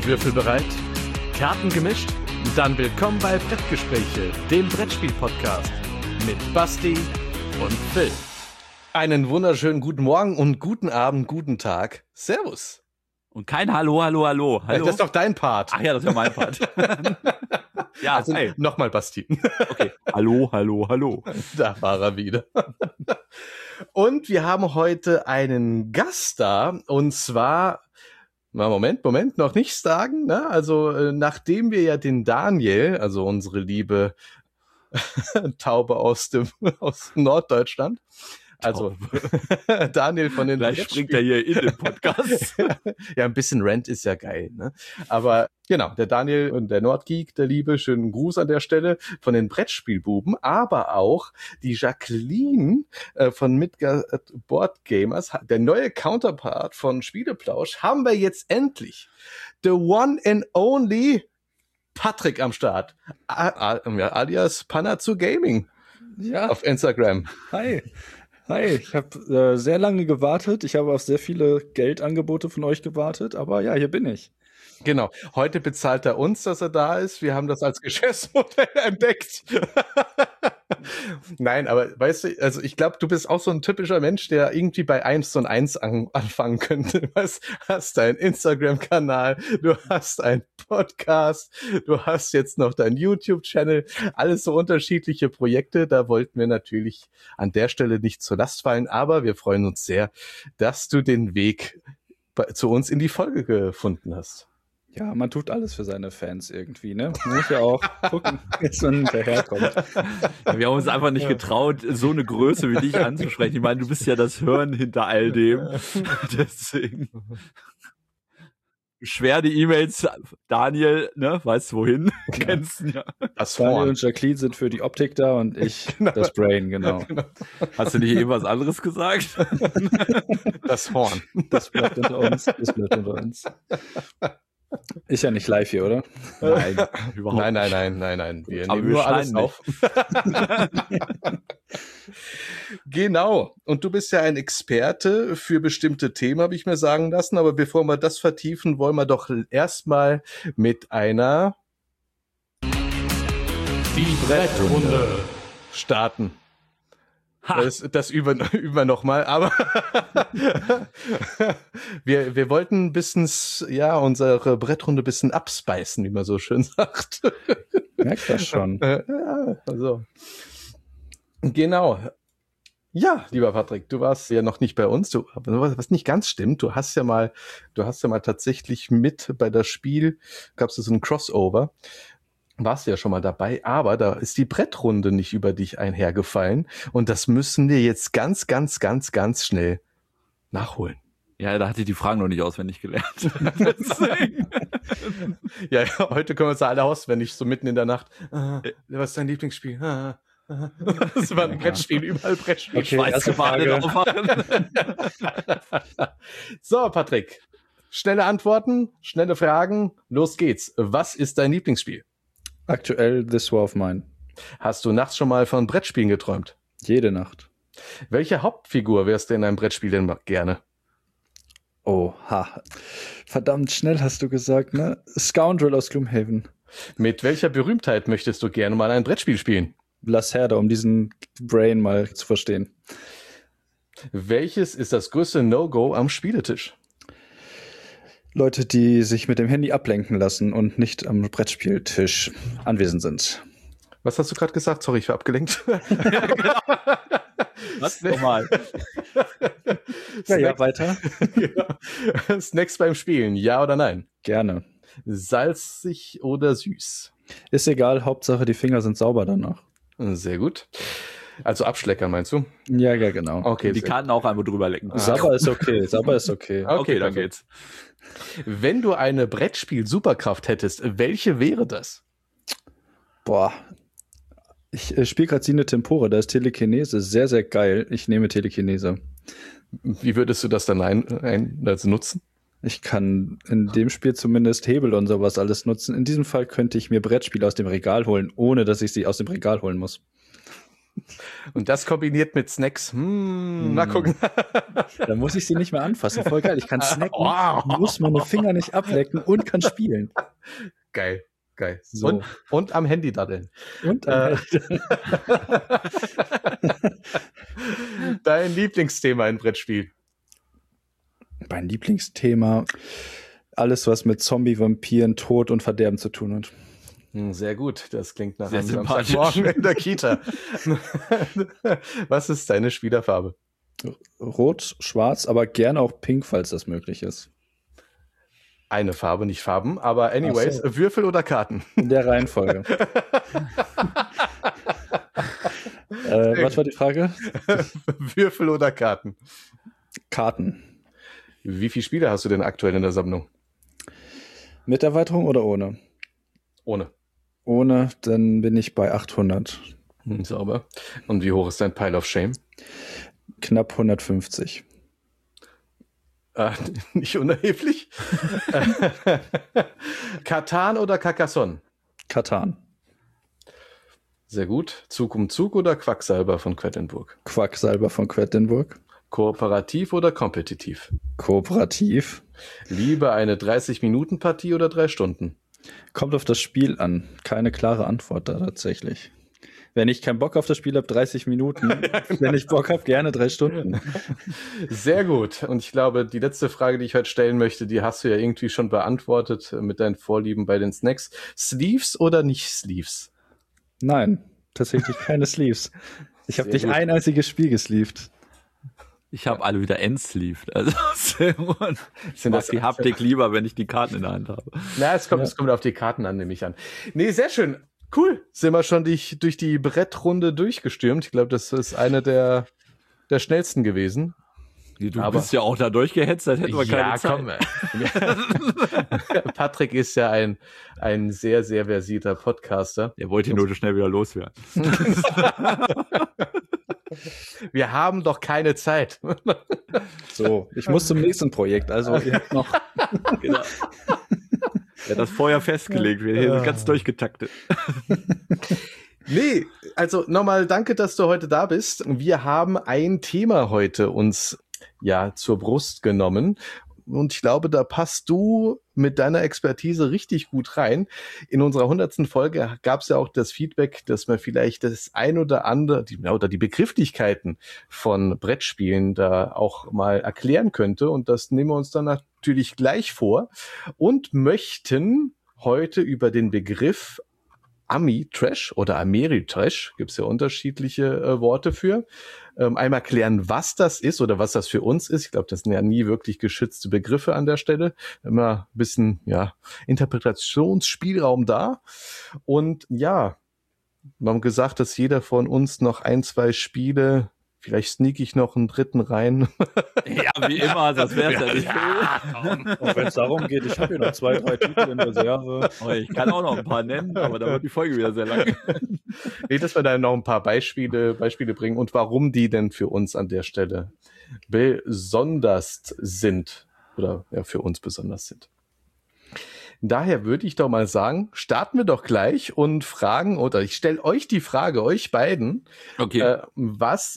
Würfel bereit? Karten gemischt? Dann willkommen bei Brettgespräche, dem Brettspiel-Podcast mit Basti und Phil. Einen wunderschönen guten Morgen und guten Abend, guten Tag. Servus. Und kein Hallo. Hallo? Das ist doch dein Part. Ach ja, das ist mein Part. Ja, also, nochmal Basti. Okay. Hallo. Da war er wieder. Und wir haben heute einen Gast da, und zwar... Moment, noch nichts sagen, ne? Also, nachdem wir ja den Daniel, also unsere liebe Taube aus Norddeutschland, also Daniel von den Gleich springt er hier in den Podcast. Ja, ein bisschen Rant ist ja geil, ne? Aber genau, der Daniel und der Nordgeek, der Liebe, schönen Gruß an der Stelle von den Brettspielbuben, aber auch die Jacqueline von Midgard Board Gamers, der neue Counterpart von Spieleplausch, haben wir jetzt endlich. The one and only Patrick am Start, alias Panazzo Gaming, ja, auf Instagram. Hi, ich habe sehr lange gewartet. Ich habe auf sehr viele Geldangebote von euch gewartet, aber ja, hier bin ich. Genau. Heute bezahlt er uns, dass er da ist. Wir haben das als Geschäftsmodell entdeckt. Nein, aber weißt du, also ich glaube, du bist auch so ein typischer Mensch, der irgendwie bei 1&1 anfangen könnte. Du hast deinen Instagram-Kanal, du hast einen Podcast, du hast jetzt noch deinen YouTube-Channel, alles so unterschiedliche Projekte. Da wollten wir natürlich an der Stelle nicht zur Last fallen, aber wir freuen uns sehr, dass du den Weg zu uns in die Folge gefunden hast. Ja, man tut alles für seine Fans irgendwie, ne? Man muss ja auch gucken, dass man hinterherkommt. Wir haben uns einfach nicht getraut, so eine Größe wie dich anzusprechen. Ich meine, du bist ja das Hirn hinter all dem. Deswegen schwer die E-Mails, Daniel, ne? Weißt du wohin? Ja. Kennst du ja. Daniel und Jacqueline sind für die Optik da und ich das Brain, genau. Ja, genau. Hast du nicht eben was anderes gesagt? Das Horn. Das bleibt unter uns. Ist ja nicht live hier, oder? Nein, überhaupt nicht. Nein. Wir Aber nehmen wir nur alles schneiden auf. Genau. Und du bist ja ein Experte für bestimmte Themen, habe ich mir sagen lassen. Aber bevor wir das vertiefen, wollen wir doch erstmal mit einer Die Brettrunde starten. Das üben wir noch mal, aber wir wollten ein bisschen, ja, unsere Brettrunde ein bisschen abspeisen, wie man so schön sagt. Merkt das schon. Ja, also. Genau. Ja, lieber Patrick, du warst ja noch nicht bei uns, was nicht ganz stimmt, du hast ja mal tatsächlich mit bei das Spiel, gab es so ein Crossover. Warst du ja schon mal dabei, aber da ist die Brettrunde nicht über dich einhergefallen und das müssen wir jetzt ganz schnell nachholen. Ja, da hatte ich die Fragen noch nicht auswendig gelernt. Ja, heute können wir uns alle auswendig, so mitten in der Nacht. Was ist dein Lieblingsspiel? Das war ein Brettspiel, überall Brettspiel. Okay, erste Frage. So, Patrick, schnelle Antworten, schnelle Fragen, los geht's. Was ist dein Lieblingsspiel? Aktuell This War of Mine. Hast du nachts schon mal von Brettspielen geträumt? Jede Nacht. Welche Hauptfigur wärst du in einem Brettspiel denn gerne? Oha. Verdammt schnell hast du gesagt, ne? Scoundrel aus Gloomhaven. Mit welcher Berühmtheit möchtest du gerne mal ein Brettspiel spielen? Lacerda, um diesen Brain mal zu verstehen. Welches ist das größte No-Go am Spieletisch? Leute, die sich mit dem Handy ablenken lassen und nicht am Brettspieltisch anwesend sind. Was hast du gerade gesagt? Sorry, ich war abgelenkt. Was? Nochmal. Ja, weiter. Ja. Snacks beim Spielen, ja oder nein? Gerne. Salzig oder süß? Ist egal, Hauptsache die Finger sind sauber danach. Sehr gut. Also abschleckern, meinst du? Ja, genau. Okay. Die Karten auch einmal drüber lecken. Sabber ist okay. Okay, dann geht's. Wenn du eine Brettspiel-Superkraft hättest, welche wäre das? Boah. Ich spiele gerade Sine Tempore, da ist Telekinese. Sehr, sehr geil. Ich nehme Telekinese. Wie würdest du das dann nutzen? Ich kann in dem Spiel zumindest Hebel und sowas alles nutzen. In diesem Fall könnte ich mir Brettspiele aus dem Regal holen, ohne dass ich sie aus dem Regal holen muss. Und das kombiniert mit Snacks. Mal gucken. Da muss ich sie nicht mehr anfassen. Voll geil. Ich kann snacken, muss meine Finger nicht ablecken und kann spielen. Geil. So. Und am Handy daddeln. Und Dein Lieblingsthema in Brettspiel? Mein Lieblingsthema, alles, was mit Zombie, Vampiren, Tod und Verderben zu tun hat. Sehr gut, das klingt nach Sehr einem sympathisch. Samstagmorgen in der Kita. Was ist deine Spielerfarbe? Rot, schwarz, aber gerne auch pink, falls das möglich ist. Eine Farbe, nicht Farben, aber anyways, Ach so. Würfel oder Karten? In der Reihenfolge. Was war die Frage? Würfel oder Karten? Karten. Wie viele Spiele hast du denn aktuell in der Sammlung? Mit Erweiterung oder ohne? Ohne. Ohne, dann bin ich bei 800. Sauber. Und wie hoch ist dein Pile of Shame? Knapp 150. Nicht unerheblich. Katan oder Carcassonne? Katan. Sehr gut. Zug um Zug oder Quacksalber von Quedlinburg? Quacksalber von Quedlinburg. Kooperativ oder kompetitiv? Kooperativ. Lieber eine 30-Minuten-Partie oder 3 Stunden? Kommt auf das Spiel an. Keine klare Antwort da tatsächlich. Wenn ich keinen Bock auf das Spiel habe, 30 Minuten. Wenn ich Bock habe, gerne 3 Stunden. Sehr gut. Und ich glaube, die letzte Frage, die ich heute stellen möchte, die hast du ja irgendwie schon beantwortet mit deinen Vorlieben bei den Snacks. Sleeves oder nicht Sleeves? Nein, tatsächlich keine Sleeves. Ich habe Sehr nicht gut. ein einziges Spiel gesleeved. Ich habe alle wieder entsleeved. Also ich mag die Haptik lieber, wenn ich die Karten in der Hand habe. Na, es kommt auf die Karten an, nehme ich an. Nee, sehr schön. Cool. Sind wir schon durch die Brettrunde durchgestürmt. Ich glaube, das ist eine der schnellsten gewesen. Du bist ja auch da durchgehetzt, als hätten wir keine Zeit. Komm. Patrick ist ja ein sehr, sehr versierter Podcaster. Der wollte nur so schnell wieder loswerden. Wir haben doch keine Zeit. So, ich muss zum nächsten Projekt. Also ihr habt noch. Genau. Ja, das vorher festgelegt. Wir sind ganz durchgetaktet. Nee, also nochmal danke, dass du heute da bist. Wir haben ein Thema heute uns zur Brust genommen. Und ich glaube, da passt du mit deiner Expertise richtig gut rein. In unserer 100. Folge gab es ja auch das Feedback, dass man vielleicht das ein oder andere, oder die Begrifflichkeiten von Brettspielen da auch mal erklären könnte. Und das nehmen wir uns dann natürlich gleich vor und möchten heute über den Begriff Ami-Trash oder Ameri-Trash, gibt es ja unterschiedliche Worte für. Einmal klären, was das ist oder was das für uns ist. Ich glaube, das sind ja nie wirklich geschützte Begriffe an der Stelle. Immer ein bisschen, Interpretationsspielraum da. Und wir haben gesagt, dass jeder von uns noch 1, 2 Spiele, vielleicht sneak ich noch einen dritten rein. Ja, wie immer, das wäre ja nicht viel. Auch wenn es darum geht, ich habe hier noch 2, 3 Titel in Reserve. Aber ich kann auch noch ein paar nennen, aber dann wird die Folge wieder sehr lang. Nee, dass wir da noch ein paar Beispiele bringen und warum die denn für uns an der Stelle besonders sind oder für uns besonders sind. Daher würde ich doch mal sagen, starten wir doch gleich und fragen, oder ich stelle euch die Frage, euch beiden, Okay. was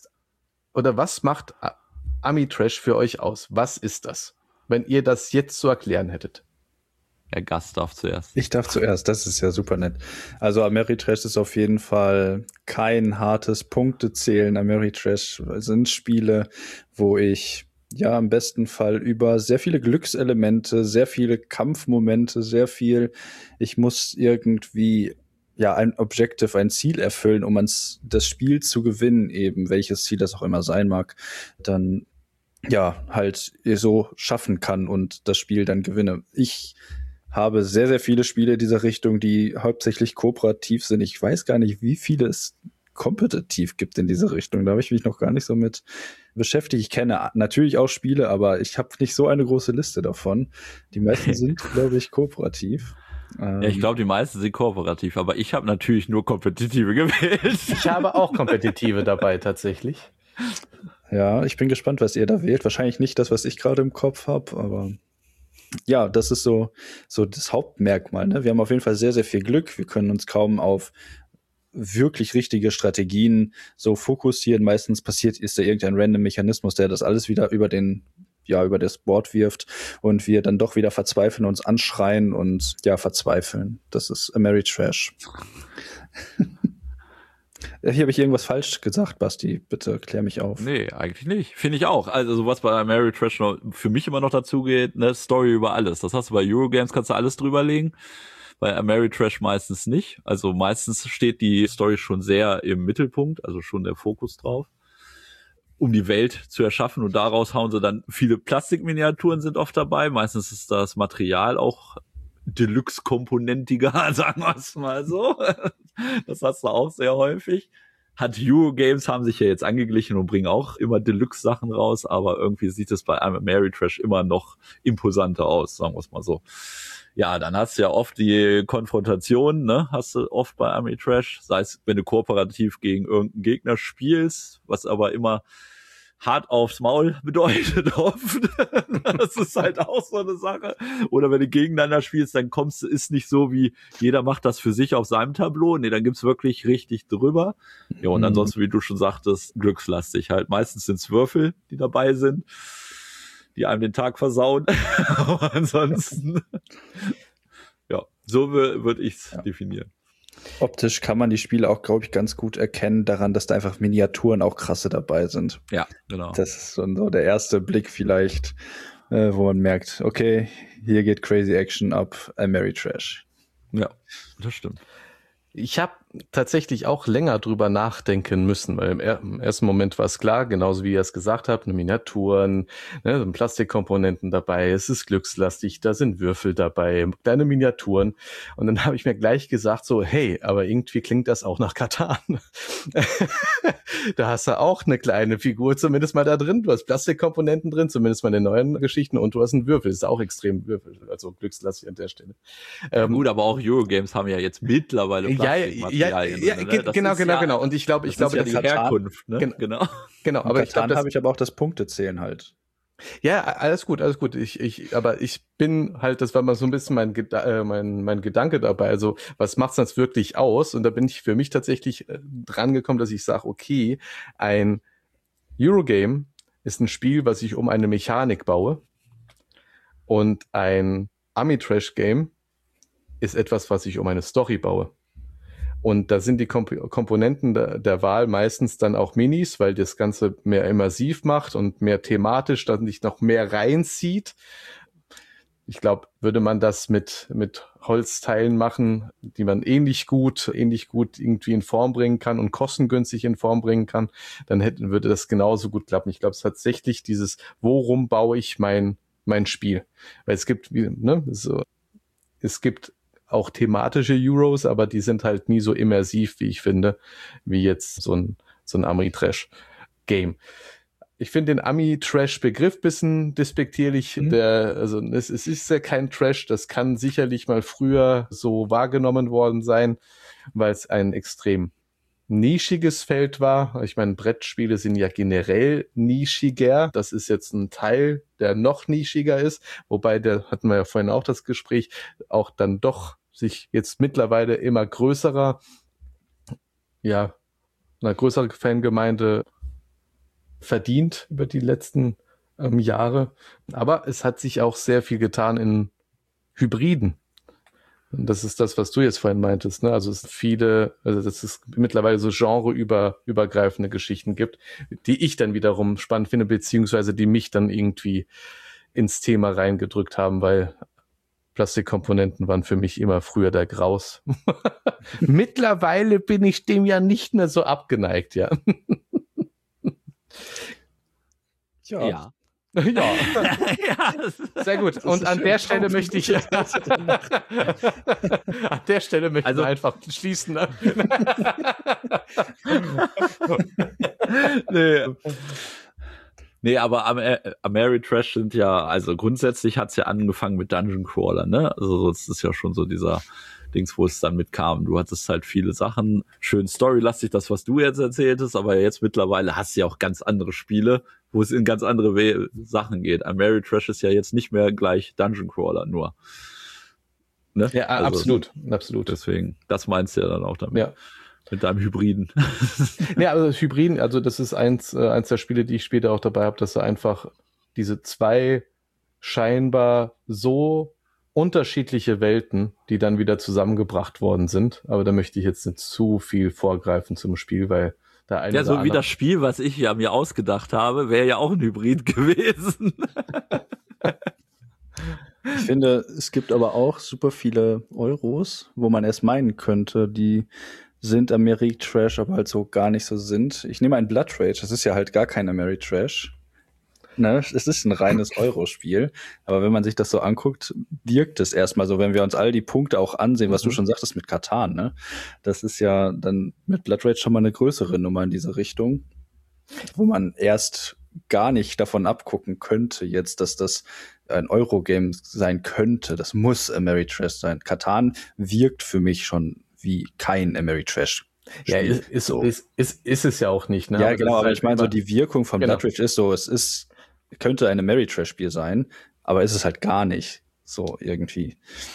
macht Ami-Trash für euch aus? Was ist das? Wenn ihr das jetzt zu erklären hättet. Der Gast darf zuerst. Ich darf zuerst, das ist ja super nett. Also Ameritrash ist auf jeden Fall kein hartes Punktezählen. Ameritrash sind Spiele, wo ich im besten Fall über sehr viele Glückselemente, sehr viele Kampfmomente, ich muss irgendwie ein Objective, ein Ziel erfüllen, um das Spiel zu gewinnen, eben welches Ziel das auch immer sein mag, dann halt so schaffen kann und das Spiel dann gewinne. Ich habe sehr, sehr viele Spiele dieser Richtung, die hauptsächlich kooperativ sind. Ich weiß gar nicht, wie viele es kompetitiv gibt in diese Richtung. Da habe ich mich noch gar nicht so mit beschäftigt. Ich kenne natürlich auch Spiele, aber ich habe nicht so eine große Liste davon. Die meisten sind, glaube ich, kooperativ. Ja, ich glaube, die meisten sind kooperativ, aber ich habe natürlich nur kompetitive gewählt. Ich habe auch kompetitive dabei tatsächlich. Ja, ich bin gespannt, was ihr da wählt. Wahrscheinlich nicht das, was ich gerade im Kopf habe, aber ja, das ist so das Hauptmerkmal. Ne? Wir haben auf jeden Fall sehr, sehr viel Glück. Wir können uns kaum auf wirklich richtige Strategien so fokussieren. Meistens ist da irgendein random Mechanismus, der das alles wieder über das Board wirft und wir dann doch wieder verzweifeln, uns anschreien und verzweifeln. Das ist Ameritrash. Hier habe ich irgendwas falsch gesagt, Basti. Bitte klär mich auf. Nee, eigentlich nicht. Finde ich auch. Also was bei Ameritrash für mich immer noch dazu geht, ne, Story über alles. Das hast du bei Eurogames, kannst du alles drüberlegen. Bei Ameritrash meistens nicht. Also meistens steht die Story schon sehr im Mittelpunkt, also schon der Fokus drauf, um die Welt zu erschaffen, und daraus hauen sie dann viele Plastikminiaturen sind oft dabei. Meistens ist das Material auch Deluxe-komponentiger, sagen wir es mal so. Das hast du auch sehr häufig. Eurogames haben sich ja jetzt angeglichen und bringen auch immer Deluxe-Sachen raus, aber irgendwie sieht es bei Ameritrash immer noch imposanter aus, sagen wir es mal so. Ja, dann hast du ja oft die Konfrontation, ne, hast du oft bei Ameritrash, sei es, wenn du kooperativ gegen irgendeinen Gegner spielst, was aber immer hart aufs Maul bedeutet oft. Das ist halt auch so eine Sache. Oder wenn du gegeneinander spielst, dann ist nicht so wie, jeder macht das für sich auf seinem Tableau. Nee, dann gibt's wirklich richtig drüber. Ja, und ansonsten, wie du schon sagtest, glückslastig halt. Meistens sind's Würfel, die dabei sind, die einem den Tag versauen. Aber ansonsten, ja, so würde ich's definieren. Optisch kann man die Spiele auch, glaube ich, ganz gut erkennen daran, dass da einfach Miniaturen auch krasse dabei sind. Ja, genau. Das ist so der erste Blick vielleicht, wo man merkt, okay, hier geht Crazy Action ab, Ameritrash. Ja, das stimmt. Ich habe tatsächlich auch länger drüber nachdenken müssen, weil im ersten Moment war es klar, genauso wie ihr es gesagt habt, Miniaturen, ne, sind Plastikkomponenten dabei, es ist glückslastig, da sind Würfel dabei, kleine Miniaturen, und dann habe ich mir gleich gesagt so, hey, aber irgendwie klingt das auch nach Katan. Da hast du auch eine kleine Figur zumindest mal da drin, du hast Plastikkomponenten drin, zumindest mal in den neuen Geschichten, und du hast einen Würfel, das ist auch extrem Würfel, also glückslastig an der Stelle. Gut, aber auch Eurogames haben ja jetzt mittlerweile Genau. Und ich glaube, das ist ja die Herkunft, ne? Genau. Aber ich glaube, habe ich aber auch das Punktezählen halt. Ja, alles gut. Aber ich bin halt, das war mal so ein bisschen mein Gedanke dabei. Also, was macht's das wirklich aus? Und da bin ich für mich tatsächlich dran gekommen, dass ich sage, okay, ein Eurogame ist ein Spiel, was ich um eine Mechanik baue, und ein Ameritrash-Game ist etwas, was ich um eine Story baue. Und da sind die Komponenten der Wahl meistens dann auch Minis, weil das Ganze mehr immersiv macht und mehr thematisch, dann sich noch mehr reinzieht. Ich glaube, würde man das mit Holzteilen machen, die man ähnlich gut irgendwie in Form bringen kann und kostengünstig in Form bringen kann, dann würde das genauso gut klappen. Ich glaube, es ist tatsächlich dieses, worum baue ich mein Spiel? Weil es gibt, es gibt auch thematische Euros, aber die sind halt nie so immersiv, wie ich finde, wie jetzt so ein Ameritrash-Game. Ich finde den Ami-Trash-Begriff bisschen despektierlich. Es ist ja kein Trash, das kann sicherlich mal früher so wahrgenommen worden sein, weil es ein extrem nischiges Feld war. Ich meine, Brettspiele sind ja generell nischiger. Das ist jetzt ein Teil, der noch nischiger ist, wobei, hatten wir ja vorhin auch das Gespräch, auch dann doch sich jetzt mittlerweile immer größere Fangemeinde verdient über die letzten Jahre. Aber es hat sich auch sehr viel getan in Hybriden. Und das ist das, was du jetzt vorhin meintest, ne? Also dass es mittlerweile so genreübergreifende Geschichten gibt, die ich dann wiederum spannend finde, beziehungsweise die mich dann irgendwie ins Thema reingedrückt haben, weil Plastikkomponenten waren für mich immer früher der Graus. Mittlerweile bin ich dem ja nicht mehr so abgeneigt, ja. Ja. Ja. Sehr gut. Und an der Stelle möchte ich einfach schließen. Ne? Nee, aber Ameritrash sind ja, also grundsätzlich hat's ja angefangen mit Dungeon Crawler, ne? Also das ist ja schon so dieser Dings, wo es dann mitkam. Du hattest halt viele Sachen, schön storylastig, das, was du jetzt erzähltest, aber jetzt mittlerweile hast du ja auch ganz andere Spiele, wo es in ganz andere Sachen geht. Ameritrash ist ja jetzt nicht mehr gleich Dungeon Crawler nur. Ne? Ja, also, absolut. Deswegen, das meinst du ja dann auch damit. Ja. Mit deinem Hybriden. Ja, also das Hybriden, also das ist eins der Spiele, die ich später auch dabei habe, dass du einfach diese zwei scheinbar so unterschiedliche Welten, die dann wieder zusammengebracht worden sind. Aber da möchte ich jetzt nicht zu viel vorgreifen zum Spiel, weil da eine Ja, so wie das Spiel, was ich ja mir ausgedacht habe, wäre ja auch ein Hybrid gewesen. Ich finde, es gibt aber auch super viele Euros, wo man erst meinen könnte, die sind Ameritrash, aber halt so gar nicht so sind. Ich nehme ein Blood Rage, das ist ja halt gar kein Ameritrash. Ne, es ist ein reines Euro-Spiel, aber wenn man sich das so anguckt, wirkt es erstmal so, wenn wir uns all die Punkte auch ansehen, was du schon sagtest mit Katan, ne? Das ist ja dann mit Blood Rage schon mal eine größere Nummer in diese Richtung, wo man erst gar nicht davon abgucken könnte jetzt, dass das ein Euro-Game sein könnte. Das muss Ameritrash sein. Katan wirkt für mich schon wie kein Ameritrash. Ja, ist es ja auch nicht, ne? Ja, genau, aber halt ich meine, so die Wirkung von genau. Blood Rage ist so, könnte ein Ameritrash-Spiel sein, aber ist es halt gar nicht so irgendwie.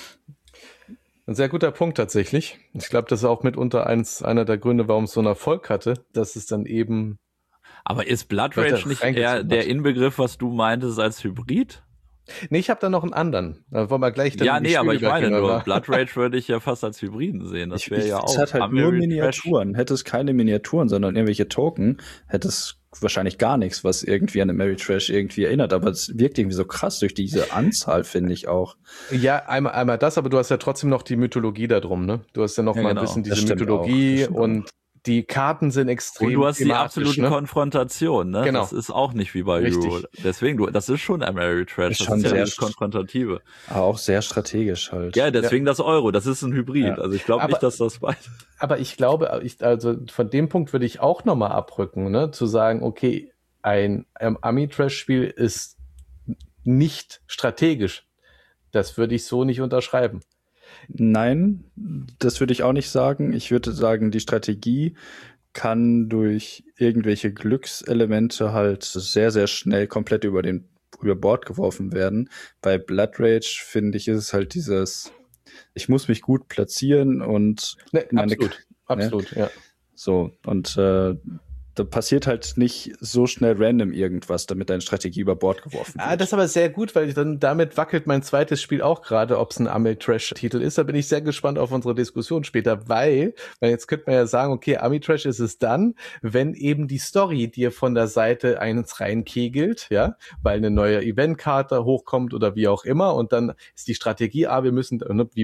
Ein sehr guter Punkt tatsächlich. Ich glaube, das ist auch mitunter einer der Gründe, warum es so einen Erfolg hatte, dass es dann eben. Aber ist Blood Rage nicht eher der Inbegriff, was du meintest, als Hybrid? Nee, ich habe da noch einen anderen. Da wollen wir gleich dann aber ich meine nur, Blood Rage würde ich ja fast als Hybriden sehen. Das wäre ja auch. Es hat halt nur Miniaturen. Hätte es keine Miniaturen, sondern irgendwelche Token, hätte es wahrscheinlich gar nichts, was irgendwie an Ameritrash irgendwie erinnert. Aber es wirkt irgendwie so krass durch diese Anzahl, finde ich auch. Ja, einmal das, aber du hast ja trotzdem noch die Mythologie da drum, ne? Du hast ja noch mal ein bisschen diese Mythologie und die Karten sind extrem. Und du hast die absolute Konfrontation, ne? Genau. Das ist auch nicht wie bei Euro. Deswegen, das ist schon Ameritrash. Das ist ja das Konfrontative. Aber auch sehr strategisch halt. Ja, deswegen das Euro. Das ist ein Hybrid. Ja. Also ich glaube nicht, dass das beide. Aber ich glaube, also von dem Punkt würde ich auch nochmal abrücken, ne? Zu sagen, okay, ein Ameritrash-Spiel ist nicht strategisch. Das würde ich so nicht unterschreiben. Nein, das würde ich auch nicht sagen. Ich würde sagen, die Strategie kann durch irgendwelche Glückselemente halt sehr, sehr schnell komplett über Bord geworfen werden. Bei Blood Rage, finde ich, ist es halt dieses, ich muss mich gut platzieren und absolut, ja. So, und da passiert halt nicht so schnell random irgendwas, damit deine Strategie über Bord geworfen wird. Das ist aber sehr gut, weil dann damit wackelt mein zweites Spiel auch gerade, ob es ein Ameritrash-Titel ist. Da bin ich sehr gespannt auf unsere Diskussion später, weil jetzt könnte man ja sagen, okay, Ameritrash ist es dann, wenn eben die Story dir von der Seite eins reinkegelt, ja, weil eine neue Eventkarte hochkommt oder wie auch immer und dann ist die Strategie, wir müssen,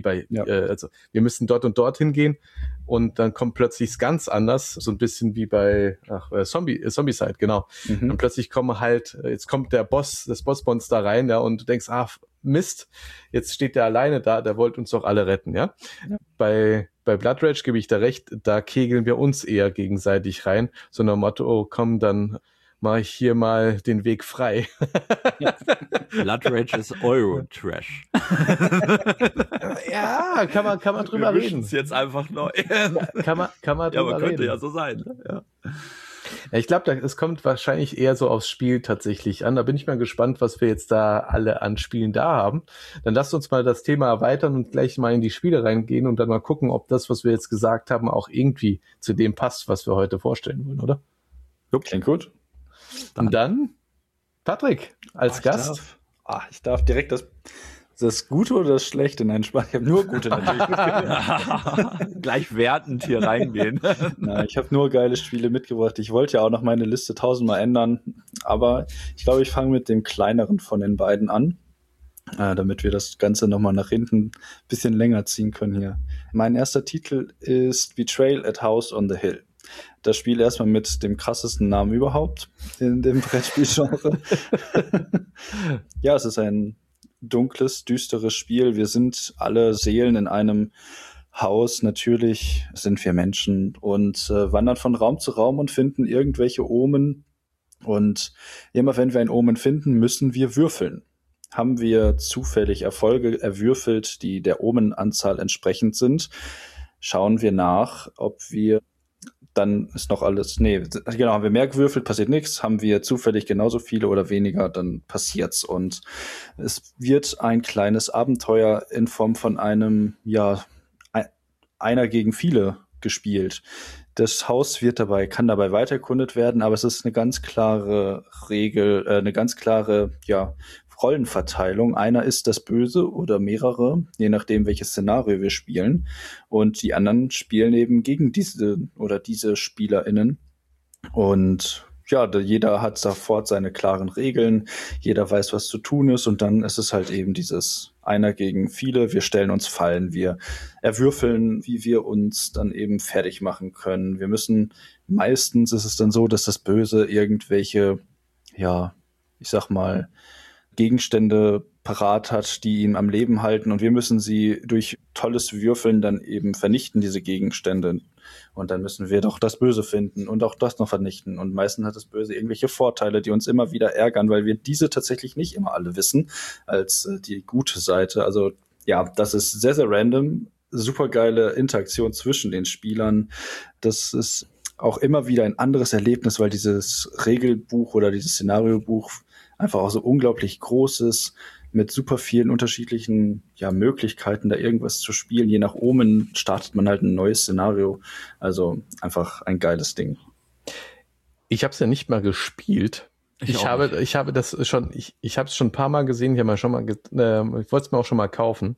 wir müssen dort und dort hingehen. Und dann kommt plötzlich ganz anders, so ein bisschen wie bei Zombicide, genau. Mhm. Und plötzlich jetzt kommt das Bossmonster rein, ja, und du denkst, Mist, jetzt steht der alleine da, der wollte uns doch alle retten, ja. Bei Blood Rage gebe ich da recht, da kegeln wir uns eher gegenseitig rein, so nach Motto, komm, dann mache ich hier mal den Weg frei. Blood Rage ist Euro-Trash. Ja, kann man drüber reden. Wir jetzt einfach neu. Kann man drüber reden. Ja, aber könnte ja so sein. Ne? Ja. Ja, ich glaube, es kommt wahrscheinlich eher so aufs Spiel tatsächlich an. Da bin ich mal gespannt, was wir jetzt da alle an Spielen da haben. Dann lasst uns mal das Thema erweitern und gleich mal in die Spiele reingehen und dann mal gucken, ob das, was wir jetzt gesagt haben, auch irgendwie zu dem passt, was wir heute vorstellen wollen, oder? Klingt gut. Und dann, Patrick, als Gast. Ich darf direkt das Gute oder das Schlechte? Nein, Spaß. Ich habe nur Gute natürlich. Gleich wertend hier reingehen. Nein, ich habe nur geile Spiele mitgebracht. Ich wollte ja auch noch meine Liste 1000-mal ändern, aber ich glaube, ich fange mit dem kleineren von den beiden an, damit wir das Ganze nochmal nach hinten ein bisschen länger ziehen können hier. Mein erster Titel ist Betrayal at House on the Hill. Das Spiel erstmal mit dem krassesten Namen überhaupt in dem Brettspielgenre. Ja, es ist ein dunkles, düsteres Spiel. Wir sind alle Seelen in einem Haus. Natürlich sind wir Menschen und wandern von Raum zu Raum und finden irgendwelche Omen. Und immer wenn wir ein Omen finden, müssen wir würfeln. Haben wir zufällig Erfolge erwürfelt, die der Omenanzahl entsprechend sind, schauen wir nach, ob wir dann ist noch alles, haben wir mehr gewürfelt, passiert nichts, haben wir zufällig genauso viele oder weniger, dann passiert's. Und es wird ein kleines Abenteuer in Form von einem, einer gegen viele gespielt. Das Haus kann dabei weiter erkundet werden, aber es ist eine ganz klare Regel, eine ganz klare, Rollenverteilung. Einer ist das Böse oder mehrere, je nachdem, welches Szenario wir spielen. Und die anderen spielen eben gegen diese SpielerInnen. Und ja, jeder hat sofort seine klaren Regeln, jeder weiß, was zu tun ist, und dann ist es halt eben dieses einer gegen viele, wir stellen uns Fallen, wir erwürfeln, wie wir uns dann eben fertig machen können. Meistens ist es dann so, dass das Böse irgendwelche, ich sag mal, Gegenstände parat hat, die ihn am Leben halten, und wir müssen sie durch tolles Würfeln dann eben vernichten, diese Gegenstände. Und dann müssen wir doch das Böse finden und auch das noch vernichten. Und meistens hat das Böse irgendwelche Vorteile, die uns immer wieder ärgern, weil wir diese tatsächlich nicht immer alle wissen, als die gute Seite. Also ja, das ist sehr, sehr random. Supergeile Interaktion zwischen den Spielern. Das ist auch immer wieder ein anderes Erlebnis, weil dieses Regelbuch oder dieses Szenariobuch einfach auch so unglaublich groß ist, mit super vielen unterschiedlichen Möglichkeiten, da irgendwas zu spielen. Je nach Omen startet man halt ein neues Szenario. Also einfach ein geiles Ding. Ich habe es ja nicht mal gespielt. Ich habe es schon ein paar Mal gesehen. Ich wollte es mir auch schon mal kaufen.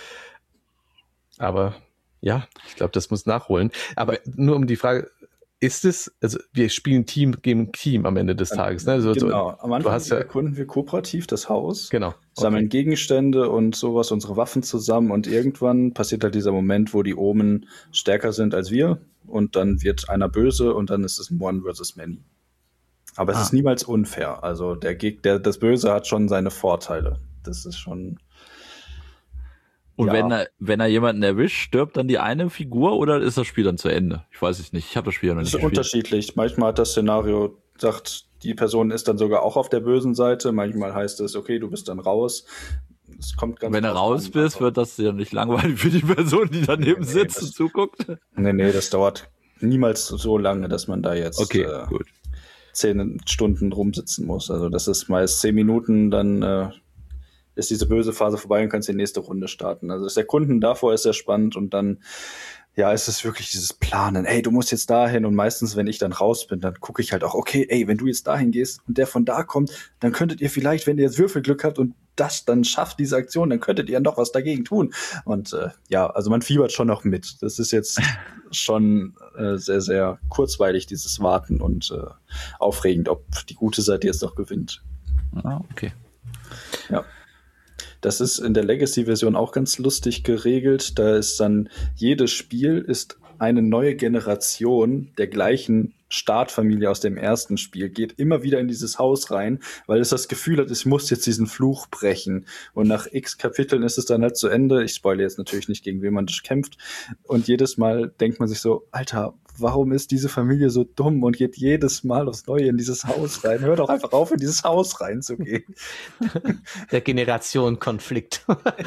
Aber ja, ich glaube, das muss nachholen. Aber nur um die Frage, wir spielen Team gegen Team am Ende des Tages, ne? Also, genau, am Anfang erkunden wir kooperativ das Haus, genau, sammeln Gegenstände und sowas, unsere Waffen zusammen, und irgendwann passiert halt dieser Moment, wo die Omen stärker sind als wir, und dann wird einer böse, und dann ist es ein One versus Many. Aber es ist niemals unfair, also das Böse hat schon seine Vorteile. Das ist schon... Und wenn er jemanden erwischt, stirbt dann die eine Figur, oder ist das Spiel dann zu Ende? Ich weiß es nicht. Ich habe das Spiel ja noch nicht gespielt. Das ist unterschiedlich. Manchmal hat das Szenario sagt, die Person ist dann sogar auch auf der bösen Seite. Manchmal heißt es, okay, du bist dann raus. Es kommt ganz wenn du raus bist, wird das ja nicht langweilig für die Person, die daneben sitzt und zuguckt? Nee, das dauert niemals so lange, dass man da jetzt gut. 10 Stunden rumsitzen muss. Also das ist meist 10 Minuten, dann ist diese böse Phase vorbei und kannst die nächste Runde starten. Also das Erkunden davor ist sehr spannend, und dann ist es wirklich dieses Planen. Ey, du musst jetzt dahin, und meistens, wenn ich dann raus bin, dann gucke ich halt auch, okay, wenn du jetzt dahin gehst und der von da kommt, dann könntet ihr vielleicht, wenn ihr jetzt Würfelglück habt und das dann schafft, diese Aktion, dann könntet ihr noch was dagegen tun. Und also man fiebert schon noch mit. Das ist jetzt schon sehr, sehr kurzweilig, dieses Warten, und aufregend, ob die gute Seite jetzt noch gewinnt. Ah, okay. Ja. Das ist in der Legacy-Version auch ganz lustig geregelt. Da ist dann, jedes Spiel ist eine neue Generation der gleichen Startfamilie aus dem ersten Spiel, geht immer wieder in dieses Haus rein, weil es das Gefühl hat, es muss jetzt diesen Fluch brechen. Und nach x Kapiteln ist es dann halt zu Ende. Ich spoilere jetzt natürlich nicht, gegen wen man kämpft. Und jedes Mal denkt man sich so, Alter, warum ist diese Familie so dumm und geht jedes Mal aufs Neue in dieses Haus rein? Hör doch einfach auf, in dieses Haus reinzugehen. Der Generationenkonflikt.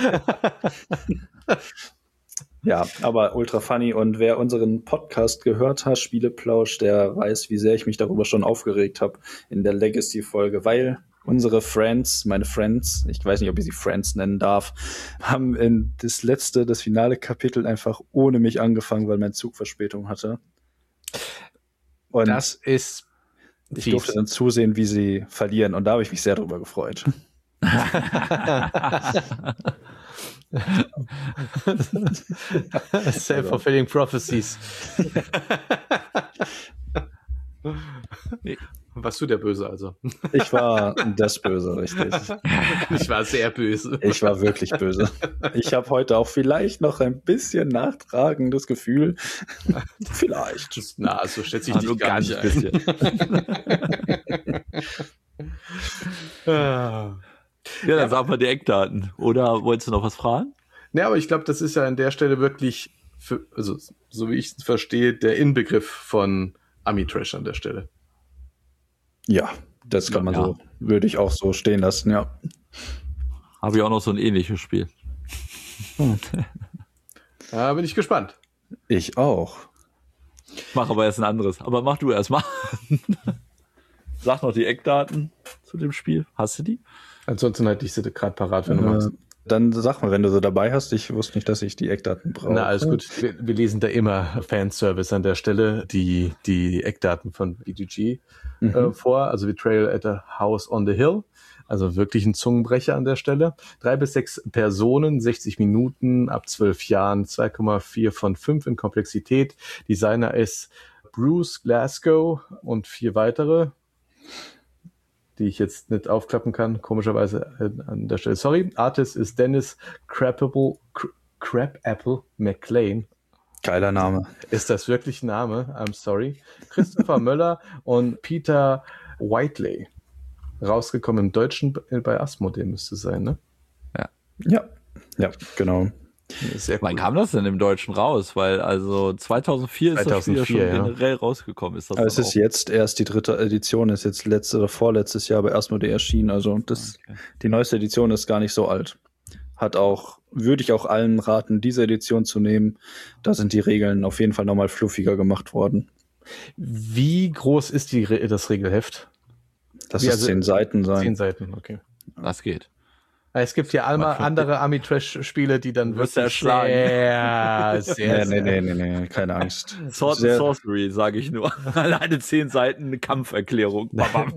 Ja, aber ultra funny, und wer unseren Podcast gehört hat, Spieleplausch, der weiß, wie sehr ich mich darüber schon aufgeregt habe in der Legacy-Folge, weil unsere meine Friends, ich weiß nicht, ob ich sie Friends nennen darf, haben das finale Kapitel einfach ohne mich angefangen, weil mein Zug Verspätung hatte. Und das ist ich durfte dann zusehen, wie sie verlieren, und da habe ich mich sehr darüber gefreut. Self-fulfilling prophecies. Warst du der Böse also? Ich war das Böse, richtig. Ich war sehr böse. Ich war wirklich böse. Ich habe heute auch vielleicht noch ein bisschen nachtragendes Gefühl. Vielleicht. Na, so schätze ich dich gar nicht ein. Ja, dann sagen wir die Eckdaten. Oder wolltest du noch was fragen? Ja, aber ich glaube, das ist ja an der Stelle wirklich, so wie ich es verstehe, der Inbegriff von Amitrash an der Stelle. Ja, das kann man so, würde ich auch so stehen lassen, ja. Habe ich auch noch so ein ähnliches Spiel. Da bin ich gespannt. Ich auch. Mach aber erst ein anderes. Aber mach du erst mal. Sag noch die Eckdaten zu dem Spiel. Hast du die? Ansonsten hatte ich sie gerade parat, wenn du magst. Dann sag mal, wenn du so dabei hast, ich wusste nicht, dass ich die Eckdaten brauche. Na, alles gut. Wir lesen da immer Fanservice an der Stelle, die Eckdaten von BGG vor, also Betrayal at a House on the Hill. Also wirklich ein Zungenbrecher an der Stelle. 3 bis 6 Personen, 60 Minuten, ab 12 Jahren, 2,4 von 5 in Komplexität. Designer ist Bruce Glasgow und 4 weitere, die ich jetzt nicht aufklappen kann, komischerweise an der Stelle. Sorry. Artist ist Dennis Crabapple McLean. Geiler Name. Ist das wirklich ein Name? I'm sorry. Christopher Möller und Peter Whiteley. Rausgekommen im Deutschen bei Asmodee müsste sein, ne? Ja, genau. Sehr cool. Wann kam das denn im Deutschen raus? Weil also 2004 ist das Spiel ja schon generell rausgekommen. Ist das aber es ist jetzt erst die 3. Edition, ist jetzt letztes oder vorletztes Jahr bei Asmodee erschienen. Also die neueste Edition ist gar nicht so alt. Würde ich auch allen raten, diese Edition zu nehmen. Da sind die Regeln auf jeden Fall nochmal fluffiger gemacht worden. Wie groß ist das Regelheft? Das ist 10 Seiten sein. 10 Seiten, okay. Das geht. Es gibt ja einmal andere Ami-Trash-Spiele, die dann wirklich sehr Nee, keine Angst. Sword and Sorcery, sage ich nur. Alleine 10 Seiten eine Kampferklärung.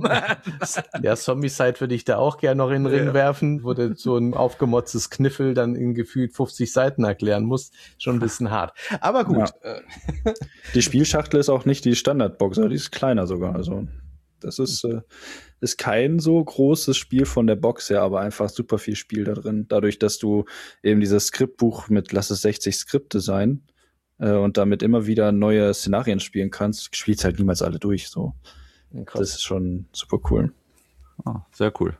Ja, Zombie-Side würde ich da auch gerne noch in den Ring werfen, wo du so ein aufgemotztes Kniffel dann in gefühlt 50 Seiten erklären musst. Schon ein bisschen hart. Aber gut. Ja. Die Spielschachtel ist auch nicht die Standardbox, die ist kleiner sogar. Also das ist kein so großes Spiel von der Box her, aber einfach super viel Spiel da drin. Dadurch, dass du eben dieses Skriptbuch mit, lass es 60 Skripte sein, und damit immer wieder neue Szenarien spielen kannst, spielst halt niemals alle durch. So. Krass. Das ist schon super cool. Sehr cool.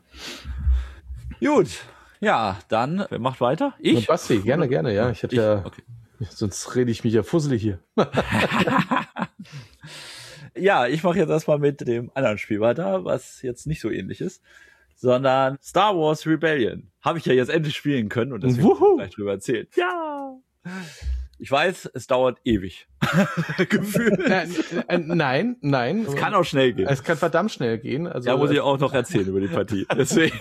Gut. Ja, dann, wer macht weiter? Ich? Basti, gerne, ja. Okay. Sonst rede ich mich ja fusselig hier. Ja, ich mache jetzt erstmal mit dem anderen Spiel weiter, was jetzt nicht so ähnlich ist, sondern Star Wars Rebellion. Habe ich ja jetzt endlich spielen können und deswegen kann ich gleich drüber erzählen. Ja! Ich weiß, es dauert ewig. Gefühlt. Nein. Es kann auch schnell gehen. Es kann verdammt schnell gehen. Also, ja, muss ich auch noch erzählen über die Partie. Deswegen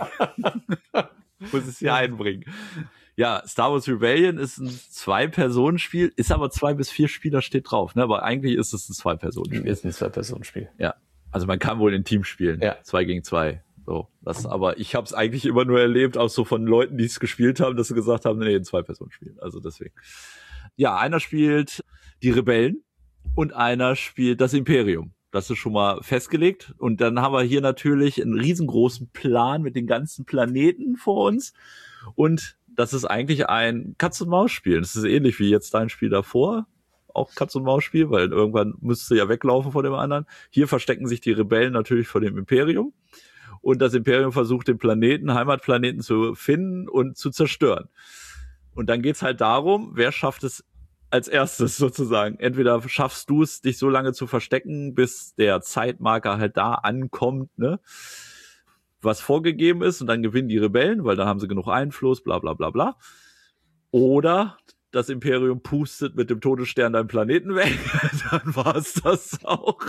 muss ich es hier einbringen. Ja, Star Wars Rebellion ist ein 2-Personen-Spiel, ist aber 2 bis 4 Spieler steht drauf, ne? Aber eigentlich ist es ein 2-Personen-Spiel. Ist ein 2-Personen-Spiel. Ja, also man kann wohl in Team spielen, 2 gegen 2. So, aber ich habe es eigentlich immer nur erlebt, auch so von Leuten, die es gespielt haben, dass sie gesagt haben, nee, ein 2-Personen-Spiel. Also deswegen. Ja, einer spielt die Rebellen und einer spielt das Imperium. Das ist schon mal festgelegt. Und dann haben wir hier natürlich einen riesengroßen Plan mit den ganzen Planeten vor uns. Und das ist eigentlich ein Katz-und-Maus-Spiel. Das ist ähnlich wie jetzt dein Spiel davor. Auch Katz-und-Maus-Spiel, weil irgendwann müsstest du ja weglaufen vor dem anderen. Hier verstecken sich die Rebellen natürlich vor dem Imperium. Und das Imperium versucht, den Heimatplaneten zu finden und zu zerstören. Und dann geht's halt darum, wer schafft es als erstes sozusagen. Entweder schaffst du es, dich so lange zu verstecken, bis der Zeitmarker halt da ankommt, ne? Was vorgegeben ist, und dann gewinnen die Rebellen, weil dann haben sie genug Einfluss, bla bla bla bla. Oder das Imperium pustet mit dem Todesstern deinen Planeten weg, dann war es das auch.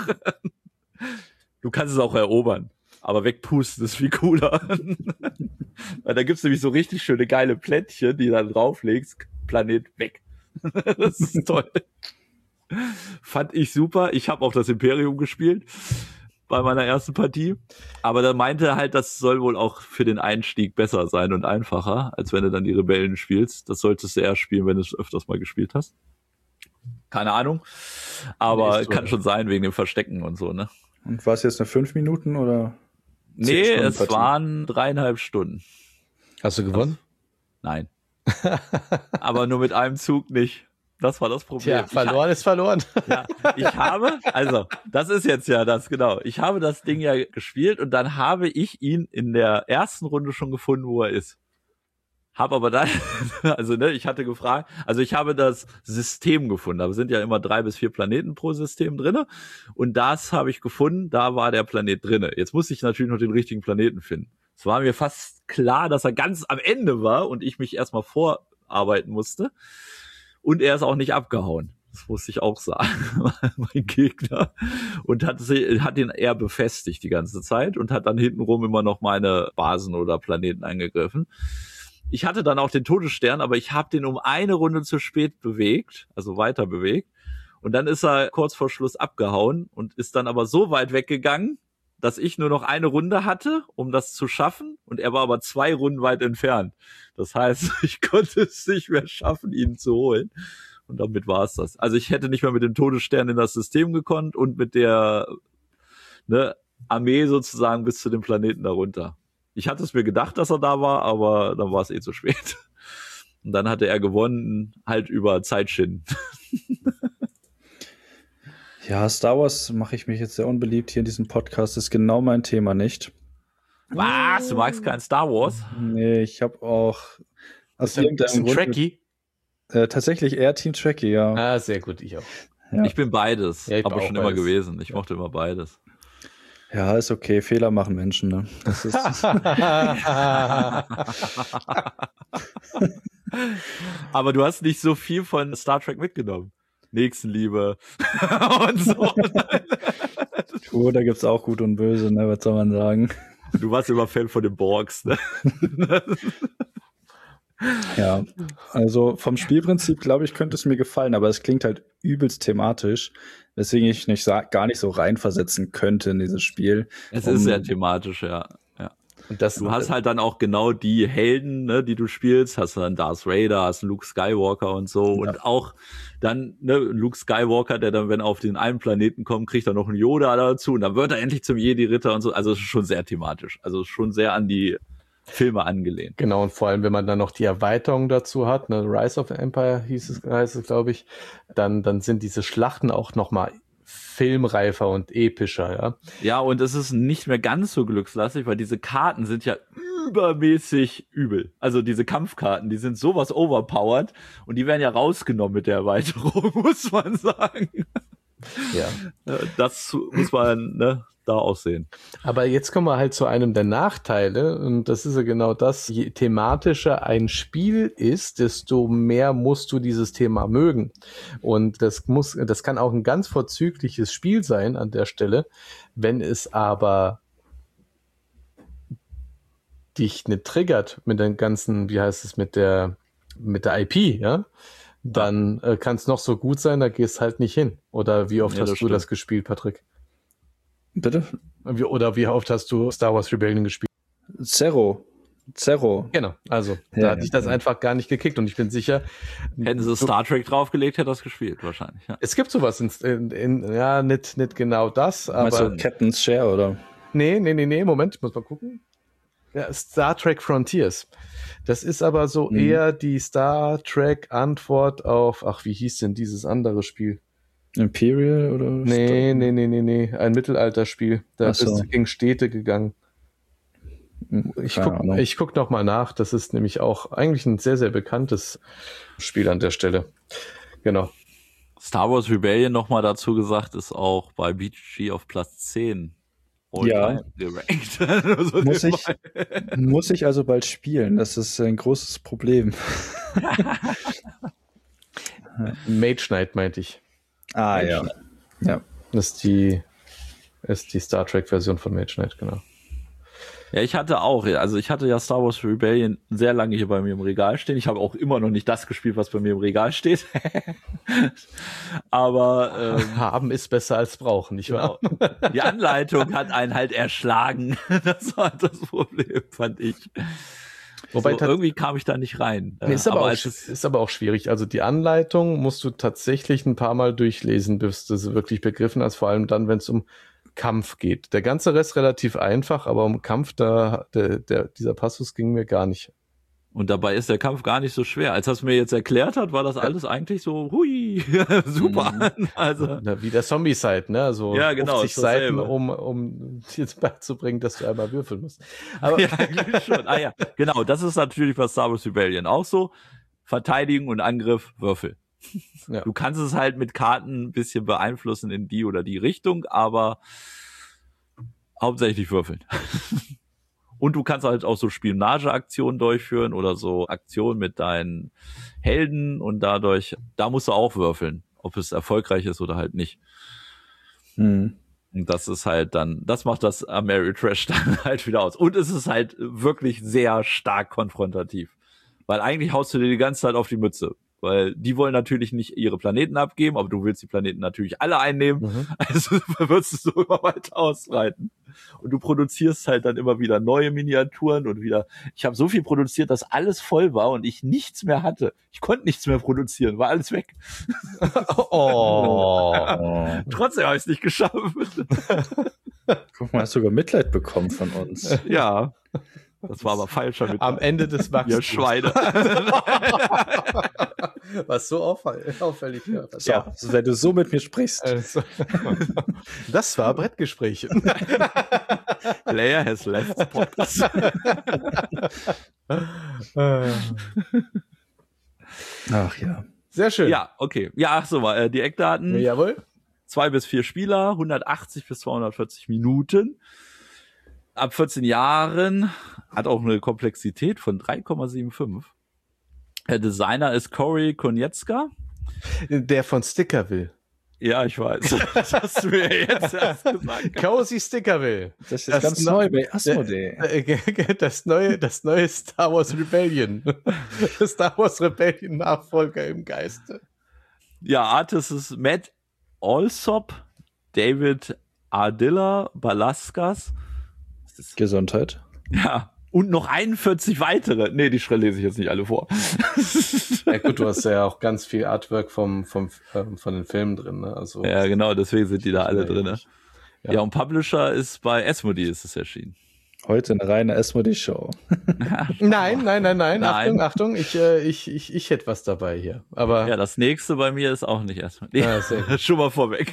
Du kannst es auch erobern, aber wegpusten ist viel cooler. Weil da gibt's nämlich so richtig schöne geile Plättchen, die du dann drauflegst, Planet weg. Das ist toll. Fand ich super. Ich habe auch das Imperium gespielt bei meiner ersten Partie. Aber da meinte er halt, das soll wohl auch für den Einstieg besser sein und einfacher, als wenn du dann die Rebellen spielst. Das solltest du erst spielen, wenn du es öfters mal gespielt hast. Keine Ahnung. Aber kann schon sein, wegen dem Verstecken und so, ne? Und war es jetzt eine 5 Minuten oder? Nee, es waren 3,5 Stunden. Hast du gewonnen? Nein. Aber nur mit einem Zug nicht. Das war das Problem. Ja, verloren ist verloren. Ja, das ist jetzt ja das, genau. Ich habe das Ding ja gespielt und dann habe ich ihn in der ersten Runde schon gefunden, wo er ist. Hab aber dann, ich hatte gefragt, ich habe das System gefunden. Da sind ja immer 3 bis 4 Planeten pro System drinne. Und das habe ich gefunden, da war der Planet drinne. Jetzt musste ich natürlich noch den richtigen Planeten finden. Es war mir fast klar, dass er ganz am Ende war und ich mich erstmal vorarbeiten musste. Und er ist auch nicht abgehauen. Das musste ich auch sagen, mein Gegner. Und hat ihn eher befestigt die ganze Zeit und hat dann hintenrum immer noch meine Basen oder Planeten angegriffen. ich hatte dann auch den Todesstern, aber ich habe den um eine Runde zu spät bewegt, also weiter bewegt. Und dann ist er kurz vor Schluss abgehauen und ist dann aber so weit weggegangen, dass ich nur noch eine Runde hatte, um das zu schaffen. Und er war aber 2 Runden weit entfernt. Das heißt, ich konnte es nicht mehr schaffen, ihn zu holen. Und damit war es das. Also ich hätte nicht mehr mit dem Todesstern in das System gekonnt und mit der Armee sozusagen bis zu dem Planeten darunter. Ich hatte es mir gedacht, dass er da war, aber dann war es zu spät. Und dann hatte er gewonnen, halt über Zeitschinden. Ja, Star Wars mache ich mich jetzt sehr unbeliebt hier in diesem Podcast. Das ist genau mein Thema nicht. Was? Du magst kein Star Wars? Nee, ich habe auch aus irgendeinem Grund Trekkie? Tatsächlich eher Team Trekkie, ja. Ah, sehr gut, ich auch. Ja. Ich bin beides, ja, aber schon immer gewesen. Ich mochte immer beides. Ja, ist okay. Fehler machen Menschen, ne? Das ist aber du hast nicht so viel von Star Trek mitgenommen. Nächstenliebe und so. Oh, da gibt's auch Gut und Böse, ne? Was soll man sagen? Du warst immer Fan von den Borgs, ne? Ja, also vom Spielprinzip, glaube ich, könnte es mir gefallen, aber es klingt halt übelst thematisch, weswegen ich gar nicht so reinversetzen könnte in dieses Spiel. Es ist sehr thematisch, ja. Und du hast halt dann auch genau die Helden, ne, die du spielst, hast dann Darth Vader, hast Luke Skywalker und so, ja. Und auch dann Luke Skywalker, der dann, wenn er auf den einen Planeten kommt, kriegt er noch einen Yoda dazu und dann wird er endlich zum Jedi-Ritter und so. Also es ist schon sehr thematisch, also schon sehr an die Filme angelehnt. Genau, und vor allem, wenn man dann noch die Erweiterung dazu hat, ne, Rise of the Empire heißt es, glaube ich, dann sind diese Schlachten auch nochmal filmreifer und epischer, ja. Ja, und es ist nicht mehr ganz so glückslastig, weil diese Karten sind ja übermäßig übel. Also diese Kampfkarten, die sind sowas overpowered und die werden ja rausgenommen mit der Erweiterung, muss man sagen. Ja. Das muss man, da aussehen. Aber jetzt kommen wir halt zu einem der Nachteile und das ist ja genau das, je thematischer ein Spiel ist, desto mehr musst du dieses Thema mögen und das kann auch ein ganz vorzügliches Spiel sein an der Stelle, wenn es aber dich nicht triggert mit den ganzen, wie heißt es, mit der IP, ja, dann kann es noch so gut sein, da gehst halt nicht hin. Oder wie oft hast du das gespielt, Patrick? Bitte? Oder wie oft hast du Star Wars Rebellion gespielt? Zero. Genau, also da hatte ich das einfach gar nicht gekickt und ich bin sicher... Hätten sie Star Trek draufgelegt, hätte das gespielt wahrscheinlich. Ja. Es gibt sowas ja, nicht genau das, aber... Meinst du Captain's Share, oder? Nee, Moment, ich muss mal gucken. Ja, Star Trek Frontiers. Das ist aber so eher die Star Trek Antwort auf... Ach, wie hieß denn dieses andere Spiel? Imperial oder? Nee. Ein Mittelalterspiel. Da bist du gegen Städte gegangen. Ich guck noch mal nach. Das ist nämlich auch eigentlich ein sehr, sehr bekanntes Spiel an der Stelle. Genau. Star Wars Rebellion noch mal dazu gesagt, ist auch bei BGG auf Platz 10. Ja. Muss ich also bald spielen. Das ist ein großes Problem. Mage Knight meinte ich. Ah, ja. Das ist die Star Trek-Version von Mage Knight, genau. Ja, ich hatte ja Star Wars Rebellion sehr lange hier bei mir im Regal stehen. Ich habe auch immer noch nicht das gespielt, was bei mir im Regal steht. Aber haben ist besser als brauchen, nicht wahr? Genau. Die Anleitung hat einen halt erschlagen. Das war das Problem, fand ich. Wobei irgendwie kam ich da nicht rein. Ist aber auch schwierig. Also die Anleitung musst du tatsächlich ein paar Mal durchlesen, bis du sie wirklich begriffen hast. Vor allem dann, wenn es um Kampf geht. Der ganze Rest relativ einfach, aber um Kampf, dieser Passus ging mir gar nicht. Und dabei ist der Kampf gar nicht so schwer. Als er es mir jetzt erklärt hat, war das alles eigentlich so, hui, super. Also wie der Zombie-Side, ne? Also ja, genau, 50 Seiten, um dir beizubringen, dass du einmal würfeln musst. Aber ja, schon. Ah ja, genau, das ist natürlich bei Star Wars Rebellion auch so. Verteidigen und Angriff, Würfel. Ja. Du kannst es halt mit Karten ein bisschen beeinflussen in die oder die Richtung, aber hauptsächlich würfeln. Und du kannst halt auch so Spionageaktionen durchführen oder so Aktionen mit deinen Helden und da musst du auch würfeln, ob es erfolgreich ist oder halt nicht. Und das ist halt das macht das Ameritrash dann halt wieder aus. Und es ist halt wirklich sehr stark konfrontativ. Weil eigentlich haust du dir die ganze Zeit auf die Mütze. Weil die wollen natürlich nicht ihre Planeten abgeben, aber du willst die Planeten natürlich alle einnehmen. Also wirst du so immer weiter ausbreiten. Und du produzierst halt dann immer wieder neue Miniaturen und wieder. Ich habe so viel produziert, dass alles voll war und ich nichts mehr hatte. Ich konnte nichts mehr produzieren, war alles weg. Trotzdem habe ich es nicht geschafft. Guck mal, hast sogar Mitleid bekommen von uns. Ja. Das war aber falscher Mitleid. Am Ende des Wachstums. Ihr Schweine. Was so auffällig. Ja, wenn du so mit mir sprichst. Also, das war Brettgespräche. Player has left Podcast. Ach ja. Sehr schön. Ja, okay. Ja, ach so, die Eckdaten. Jawohl. 2 bis 4 Spieler, 180 bis 240 Minuten. Ab 14 Jahren, hat auch eine Komplexität von 3,75. Der Designer ist Corey Konietzka. Der von Stickerville. Ja, ich weiß. Das hast du mir jetzt erst gesagt. Cozy Stickerville. Das ist ganz neu bei Asmodee. Das neue Star Wars Rebellion. Star Wars Rebellion Nachfolger im Geiste. Ja, Artist ist Matt Alsop, David Ardilla, Balaskas. Gesundheit. Ja, und noch 41 weitere. Nee, die lese ich jetzt nicht alle vor. Ja gut, du hast ja auch ganz viel Artwork von den Filmen drin. Ne? Also, ja, genau, deswegen sind die da alle drin. Ne? Ja. Ja, und Publisher ist bei Asmodee ist es erschienen. Heute eine reine Asmodee-Show. Nein. Achtung, ich hätte was dabei hier. Aber ja, das nächste bei mir ist auch nicht Asmodee. Ja, sehr gut. Schon mal vorweg.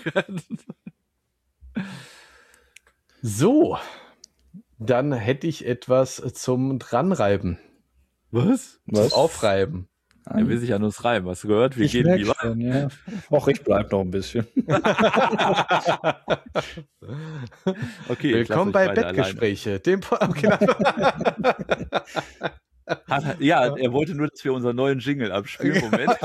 So, dann hätte ich etwas zum Dranreiben. Was? Zum Aufreiben. Er will sich an uns reiben. Hast du gehört? Wir Ich gehen merk lieber. schon, ja. Och, ich bleib noch ein bisschen. Okay, Willkommen bei Bettgespräche. Dem ja, er wollte nur, dass wir unseren neuen Jingle abspielen. Moment.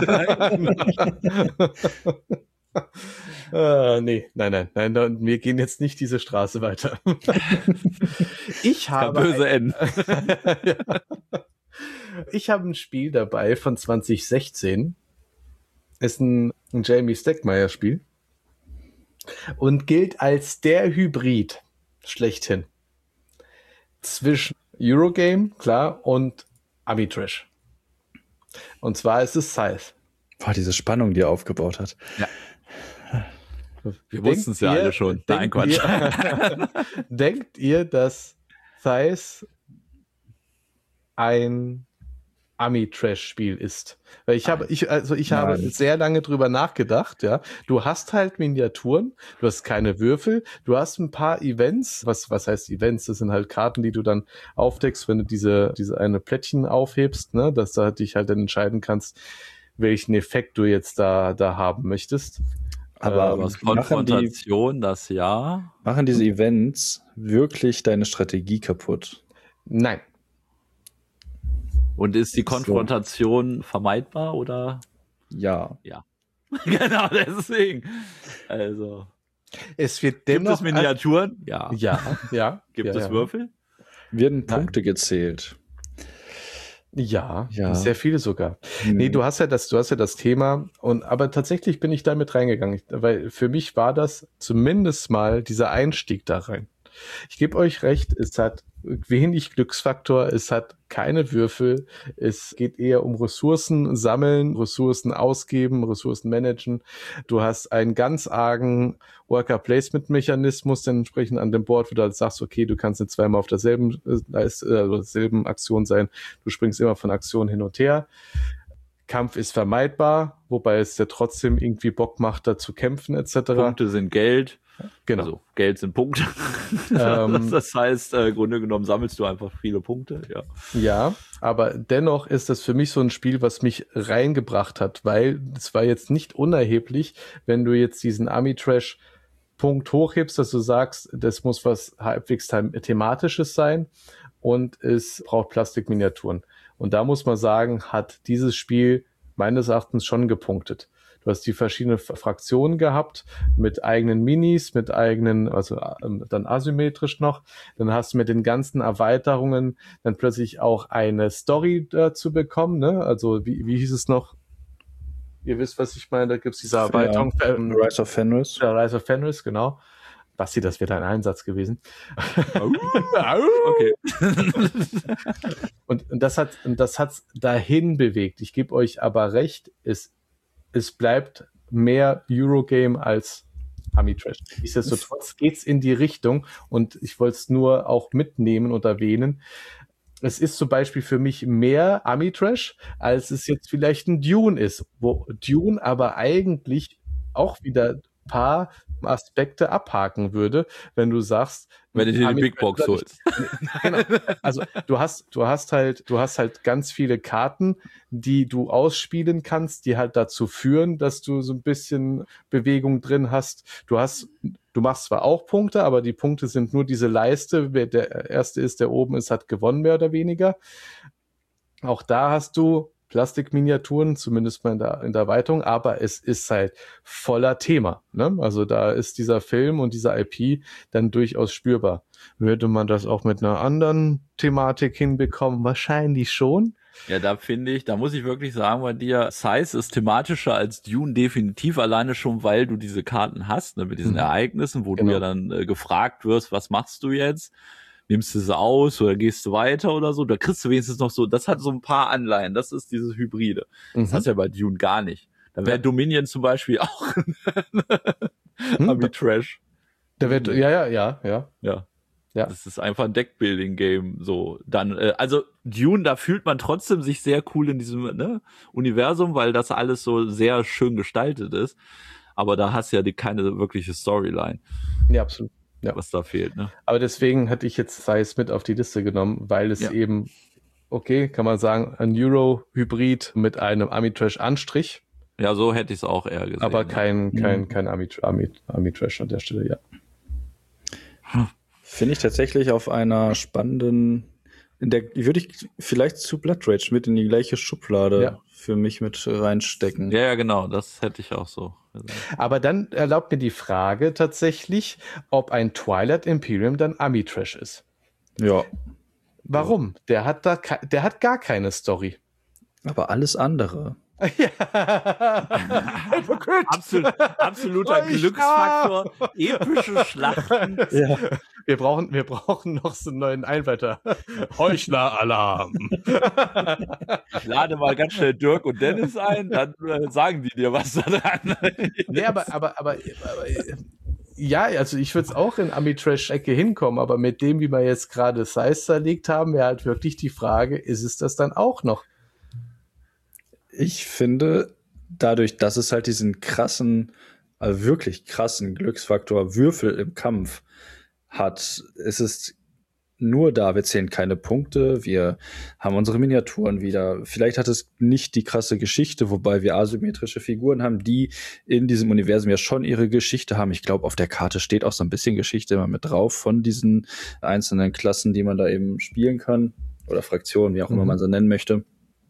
Nein, wir gehen jetzt nicht diese Straße weiter. Ich habe böse N. Ja. Ich habe ein Spiel dabei von 2016. Ist ein Jamie Stegmaier Spiel und gilt als der Hybrid schlechthin zwischen Eurogame, klar, und Amitrash. Und zwar ist es Scythe. Boah, diese Spannung, die er aufgebaut hat. Ja. Wir wussten es ja alle schon. Nein, Quatsch. Denkt ihr, dass Scythe ein Amitrash-Spiel ist? Weil ich habe sehr lange drüber nachgedacht, ja. Du hast halt Miniaturen, du hast keine Würfel, du hast ein paar Events. Was heißt Events? Das sind halt Karten, die du dann aufdeckst, wenn du diese eine Plättchen aufhebst, ne, dass du dich halt dann entscheiden kannst, welchen Effekt du jetzt da haben möchtest. Aber was Konfrontation, das ja. Machen diese Events wirklich deine Strategie kaputt? Nein. Und ist die Konfrontation vermeidbar oder? Ja. Ja. Genau, deswegen. Also. Es wird Gibt dennoch es Miniaturen? Ja. Ja. Gibt es Würfel? Werden Punkte gezählt? Ja, sehr viele sogar. Nee, du hast ja das Thema aber tatsächlich bin ich damit reingegangen, weil für mich war das zumindest mal dieser Einstieg da rein. Ich gebe euch recht, es hat wenig Glücksfaktor, es hat keine Würfel, es geht eher um Ressourcen sammeln, Ressourcen ausgeben, Ressourcen managen. Du hast einen ganz argen Worker-Placement-Mechanismus entsprechend an dem Board, wo du halt sagst, okay, du kannst nicht zweimal auf derselben Aktion sein, du springst immer von Aktion hin und her. Kampf ist vermeidbar, wobei es ja trotzdem irgendwie Bock macht, da zu kämpfen etc. Punkte sind Geld. Genau. Also Geld sind Punkte. Das heißt, im Grunde genommen sammelst du einfach viele Punkte. Ja, aber dennoch ist das für mich so ein Spiel, was mich reingebracht hat, weil es war jetzt nicht unerheblich, wenn du jetzt diesen Amitrash-Punkt hochhebst, dass du sagst, das muss was halbwegs Thematisches sein und es braucht Plastikminiaturen. Und da muss man sagen, hat dieses Spiel meines Erachtens schon gepunktet. Du hast die verschiedenen Fraktionen gehabt mit eigenen Minis, mit eigenen, also dann asymmetrisch noch. Dann hast du mit den ganzen Erweiterungen dann plötzlich auch eine Story dazu bekommen, ne? Also wie hieß es noch? Ihr wisst, was ich meine, da gibt's diese Erweiterung. Ja, Rise of Fenris. Rise of Fenris, genau. Basti, das wäre dein Einsatz gewesen. Okay. Und das hat's dahin bewegt. Ich gebe euch aber recht, es bleibt mehr Eurogame als Amitrash. Nichtsdestotrotz geht's in die Richtung und ich wollte es nur auch mitnehmen und erwähnen. Es ist zum Beispiel für mich mehr Amitrash, als es jetzt vielleicht ein Dune ist, wo Dune aber eigentlich auch wieder ein paar Aspekte abhaken würde, wenn du sagst, wenn du dir die Big Box holst. Genau. Also du hast halt ganz viele Karten, die du ausspielen kannst, die halt dazu führen, dass du so ein bisschen Bewegung drin hast. Du machst zwar auch Punkte, aber die Punkte sind nur diese Leiste. Wer der Erste ist, der oben ist, hat gewonnen, mehr oder weniger. Auch da hast du Plastikminiaturen, zumindest mal in der Erweiterung, aber es ist halt voller Thema. Ne? Also da ist dieser Film und dieser IP dann durchaus spürbar. Würde man das auch mit einer anderen Thematik hinbekommen? Wahrscheinlich schon. Ja, da muss ich wirklich sagen, bei dir, Size ist thematischer als Dune definitiv, alleine schon, weil du diese Karten hast, ne, mit diesen Ereignissen, wo du ja dann gefragt wirst, was machst du jetzt? Nimmst du sie aus oder gehst du weiter oder so? Da kriegst du wenigstens noch so, das hat so ein paar Anleihen, das ist dieses Hybride. Das hast du ja bei Dune gar nicht. Da wäre Dominion zum Beispiel auch Amitrash. Da wird, ja. Das ist einfach ein Deckbuilding-Game, so. Dann, also Dune, da fühlt man trotzdem sich sehr cool in diesem Universum, weil das alles so sehr schön gestaltet ist. Aber da hast du ja keine wirkliche Storyline. Ja, absolut. Ja. Was da fehlt, ne? Aber deswegen hatte ich jetzt Size mit auf die Liste genommen, weil es eben, okay, kann man sagen, ein Euro-Hybrid mit einem Amitrash-Anstrich. Ja, so hätte ich es auch eher gesehen. Aber kein Amitrash an der Stelle, ja. Finde ich tatsächlich auf einer spannenden, würde ich vielleicht zu Blood Rage mit in die gleiche Schublade für mich mit reinstecken. Ja, genau, das hätte ich auch so gesagt. Aber dann erlaubt mir die Frage tatsächlich, ob ein Twilight Imperium dann Amitrash ist. Ja. Warum? Der hat gar keine Story. Aber alles andere. Ja. Absoluter Glücksfaktor, epische Schlachten. Ja. Wir brauchen noch so einen neuen Einwärter. Heuchler-Alarm. Ich lade mal ganz schnell Dirk und Dennis ein, dann sagen die dir was da dran. Nee, aber ja, also ich würde es auch in Amitrash-Ecke hinkommen, aber mit dem, wie wir jetzt gerade Size zerlegt haben, wäre halt wirklich die Frage, ist es das dann auch noch? Ich finde, dadurch, dass es halt diesen krassen, also wirklich krassen Glücksfaktor Würfel im Kampf hat, ist es nur da, wir zählen keine Punkte, wir haben unsere Miniaturen wieder. Vielleicht hat es nicht die krasse Geschichte, wobei wir asymmetrische Figuren haben, die in diesem Universum ja schon ihre Geschichte haben. Ich glaube, auf der Karte steht auch so ein bisschen Geschichte immer mit drauf von diesen einzelnen Klassen, die man da eben spielen kann. Oder Fraktionen, wie auch immer man sie nennen möchte.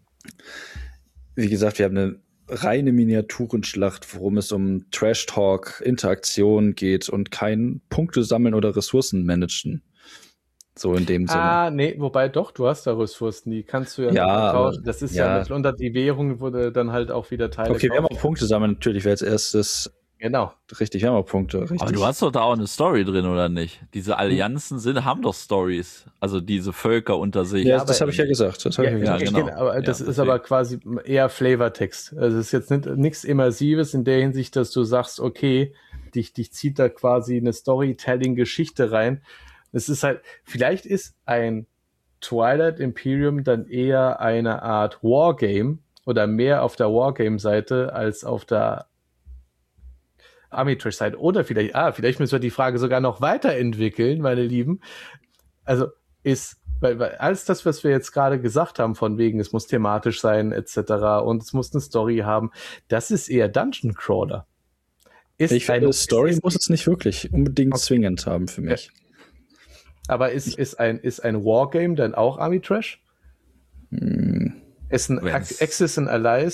Wie gesagt, wir haben eine reine Miniaturenschlacht, worum es um Trash-Talk, Interaktion geht und kein Punkte sammeln oder Ressourcen managen. So in dem Sinne. Nee, wobei doch, du hast da Ressourcen, die kannst du tauschen. Das ist ja mitunter die Währung, wo du dann halt auch wieder Teile Okay, wir haben auch Punkte sammeln, natürlich, wer als erstes. Genau. Richtig, wir haben auch Punkte, richtig. Aber du hast doch da auch eine Story drin, oder nicht? Diese Allianzen haben doch Stories. Also diese Völker unter sich. Ja, das habe ich ja gesagt. Das genau. Aber das ist aber quasi eher Flavortext. Also es ist jetzt nichts Immersives in der Hinsicht, dass du sagst, okay, dich zieht da quasi eine Storytelling-Geschichte rein. Es ist halt, vielleicht ist ein Twilight Imperium dann eher eine Art Wargame oder mehr auf der Wargame-Seite als auf der Amitrash-Seite. Oder vielleicht müssen wir die Frage sogar noch weiterentwickeln, meine Lieben. Also weil alles das, was wir jetzt gerade gesagt haben, von wegen, es muss thematisch sein, etc. und es muss eine Story haben, das ist eher Dungeon Crawler. Ich finde, Story muss es nicht wirklich unbedingt zwingend haben für mich. Aber ist ein Wargame dann auch Amitrash? Ist ein Axis and Allies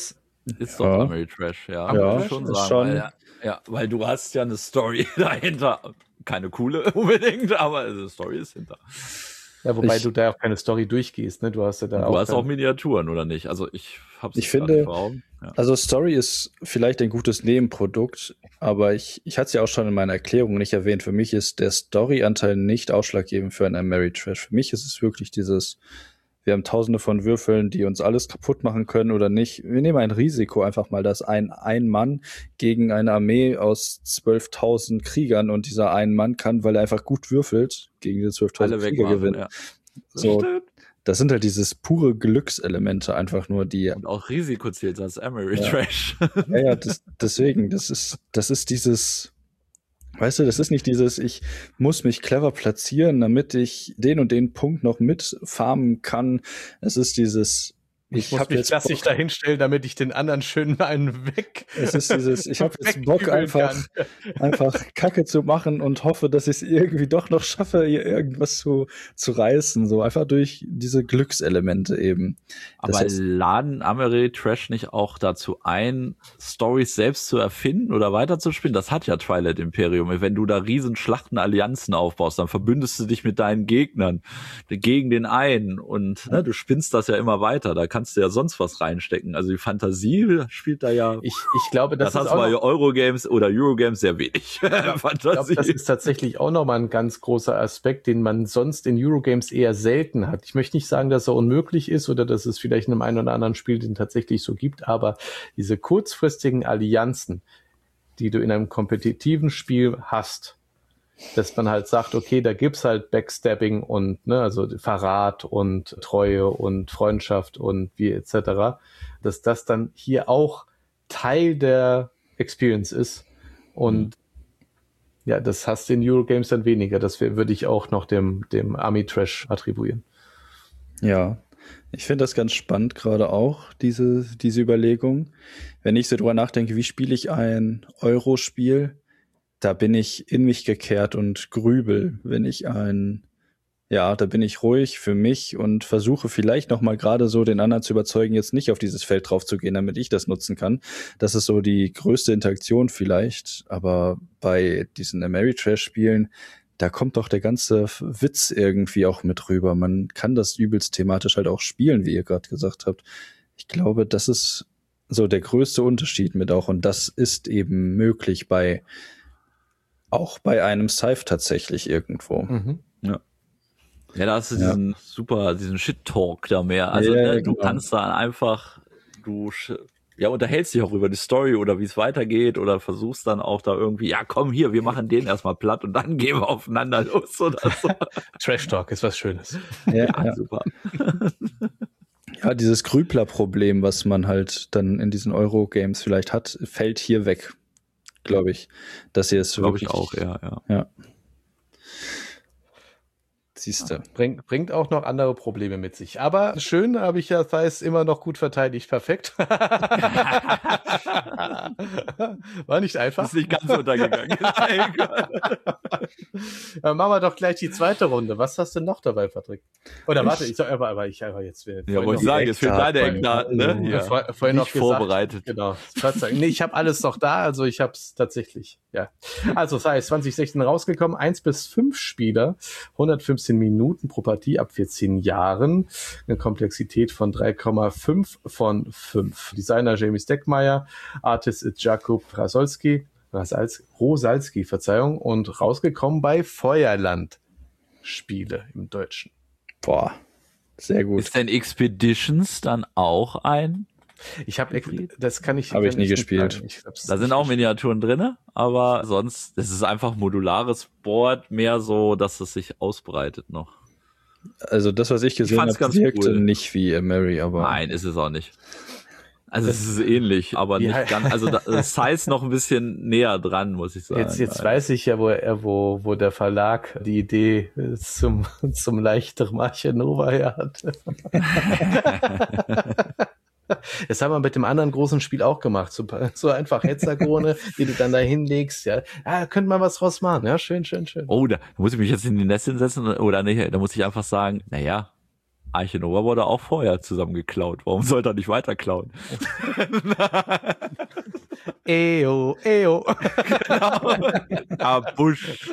Ist doch Ameritrash, ja. Ja, Muss ich schon ist sagen. schon. Weil du hast ja eine Story dahinter. Keine coole unbedingt, aber eine Story ist hinter. Ja, wobei du da auch keine Story durchgehst, ne? Du hast ja da Du hast auch Miniaturen, oder nicht? Also ich finde, vor Augen. Ja. Also Story ist vielleicht ein gutes Nebenprodukt, aber ich hatte es ja auch schon in meiner Erklärung nicht erwähnt. Für mich ist der Storyanteil nicht ausschlaggebend für ein Ameritrash. Für mich ist es wirklich dieses, wir haben tausende von Würfeln, die uns alles kaputt machen können oder nicht. Wir nehmen ein Risiko einfach mal, dass ein Mann gegen eine Armee aus 12.000 Kriegern und dieser ein Mann kann, weil er einfach gut würfelt, gegen diese 12.000 Krieger gewinnen. Ja. So, das sind halt dieses pure Glückselemente einfach nur, die... Und auch Risiko zählt als Ameritrash. Ja, deswegen, das ist dieses... Weißt du, das ist nicht dieses, ich muss mich clever platzieren, damit ich den und den Punkt noch mitfarmen kann. Es ist dieses, ich muss mich klassisch dahinstellen, damit ich den anderen schön einen weg. Es ist dieses, ich habe jetzt Bock einfach Kacke zu machen und hoffe, dass ich es irgendwie doch noch schaffe, hier irgendwas zu reißen. So einfach durch diese Glückselemente eben. Aber laden Ameritrash nicht auch dazu ein, Storys selbst zu erfinden oder weiterzuspielen? Das hat ja Twilight Imperium. Wenn du da riesen Schlachten, Allianzen aufbaust, dann verbündest du dich mit deinen Gegnern gegen den einen und du spinnst das ja immer weiter. Da kannst du ja sonst was reinstecken. Also die Fantasie spielt da ja. Ich glaube, das ist hast du bei Eurogames oder Eurogames sehr wenig. Fantasie. Ich glaube, das ist tatsächlich auch nochmal ein ganz großer Aspekt, den man sonst in Eurogames eher selten hat. Ich möchte nicht sagen, dass er unmöglich ist oder dass es vielleicht in einem einen oder anderen Spiel den tatsächlich so gibt, aber diese kurzfristigen Allianzen, die du in einem kompetitiven Spiel hast, dass man halt sagt, okay, da gibt's halt Backstabbing und also Verrat und Treue und Freundschaft und wie etc., dass das dann hier auch Teil der Experience ist und ja, das hast du in Eurogames dann weniger. Das würde ich auch noch dem Ami-Trash attribuieren. Ja, ich finde das ganz spannend gerade auch, diese Überlegung. Wenn ich so drüber nachdenke, wie spiele ich ein Euro-Spiel, da bin ich in mich gekehrt und grübel. Da bin ich ruhig für mich und versuche vielleicht noch mal gerade so den anderen zu überzeugen, jetzt nicht auf dieses Feld drauf zu gehen, damit ich das nutzen kann. Das ist so die größte Interaktion vielleicht. Aber bei diesen Ameritrash-Spielen, da kommt doch der ganze Witz irgendwie auch mit rüber. Man kann das übelst thematisch halt auch spielen, wie ihr gerade gesagt habt. Ich glaube, das ist so der größte Unterschied mit auch. Und das ist eben möglich auch bei einem Scythe tatsächlich irgendwo. Mhm. Ja. Ja, da hast du diesen Shit-Talk da mehr. Also du kannst da einfach, unterhältst dich auch über die Story oder wie es weitergeht oder versuchst dann auch da irgendwie, ja komm hier, wir machen den erstmal platt und dann gehen wir aufeinander los oder so. Trash-Talk ist was Schönes. Ja, super. Ja, dieses Grübler-Problem, was man halt dann in diesen Euro-Games vielleicht hat, fällt hier weg, glaube ich. Das hier ist glaube wirklich, ich auch, ja. Siehste. Bringt auch noch andere Probleme mit sich. Aber schön, habe ich ja Thais immer noch gut verteidigt. Perfekt. War nicht einfach. Ist nicht ganz untergegangen. Dann machen wir doch gleich die zweite Runde. Was hast du noch dabei, Patrick? Oder warte, ich sag aber jetzt. Ja, wollte ich sagen, jetzt fehlen deine Eckdaten, ne? Ja. Vorhin noch gesagt, vorbereitet. Genau. Nee, ich habe alles noch da, also ich habe es tatsächlich, ja. Also, sei es 2016 rausgekommen, 1-5 Spieler, 115 Minuten pro Partie ab 14 Jahren, eine Komplexität von 3,5 von 5. Designer Jamie Steckmeier, Artist ist Jakub Rosalski, und rausgekommen bei Feuerland Spiele im Deutschen. Boah, sehr gut. Ist denn Expeditions dann auch ein? Habe ich nie gespielt. Da sind auch Miniaturen drin, aber sonst, es ist einfach modulares Board, mehr so, dass es sich ausbreitet noch. Also das, was ich gesehen habe, wirkte nicht wie Mary, aber... Nein, ist es auch nicht. Also es ist ähnlich, aber nicht ganz, also das Size noch ein bisschen näher dran, muss ich sagen. Jetzt weiß ich ja, wo der Verlag die Idee zum leichteren Arche Nova her hatte. Das haben wir mit dem anderen großen Spiel auch gemacht. So einfach Hexagone, die du dann da hinlegst. Ja, könnte man was draus machen. Ja, schön. Oh, da muss ich mich jetzt in die Nässe setzen oder nicht? Da muss ich einfach sagen, naja, Arche Nova wurde auch vorher zusammen geklaut. Warum sollte er nicht weiter klauen? Eo, eo. Genau. Ah, Busch.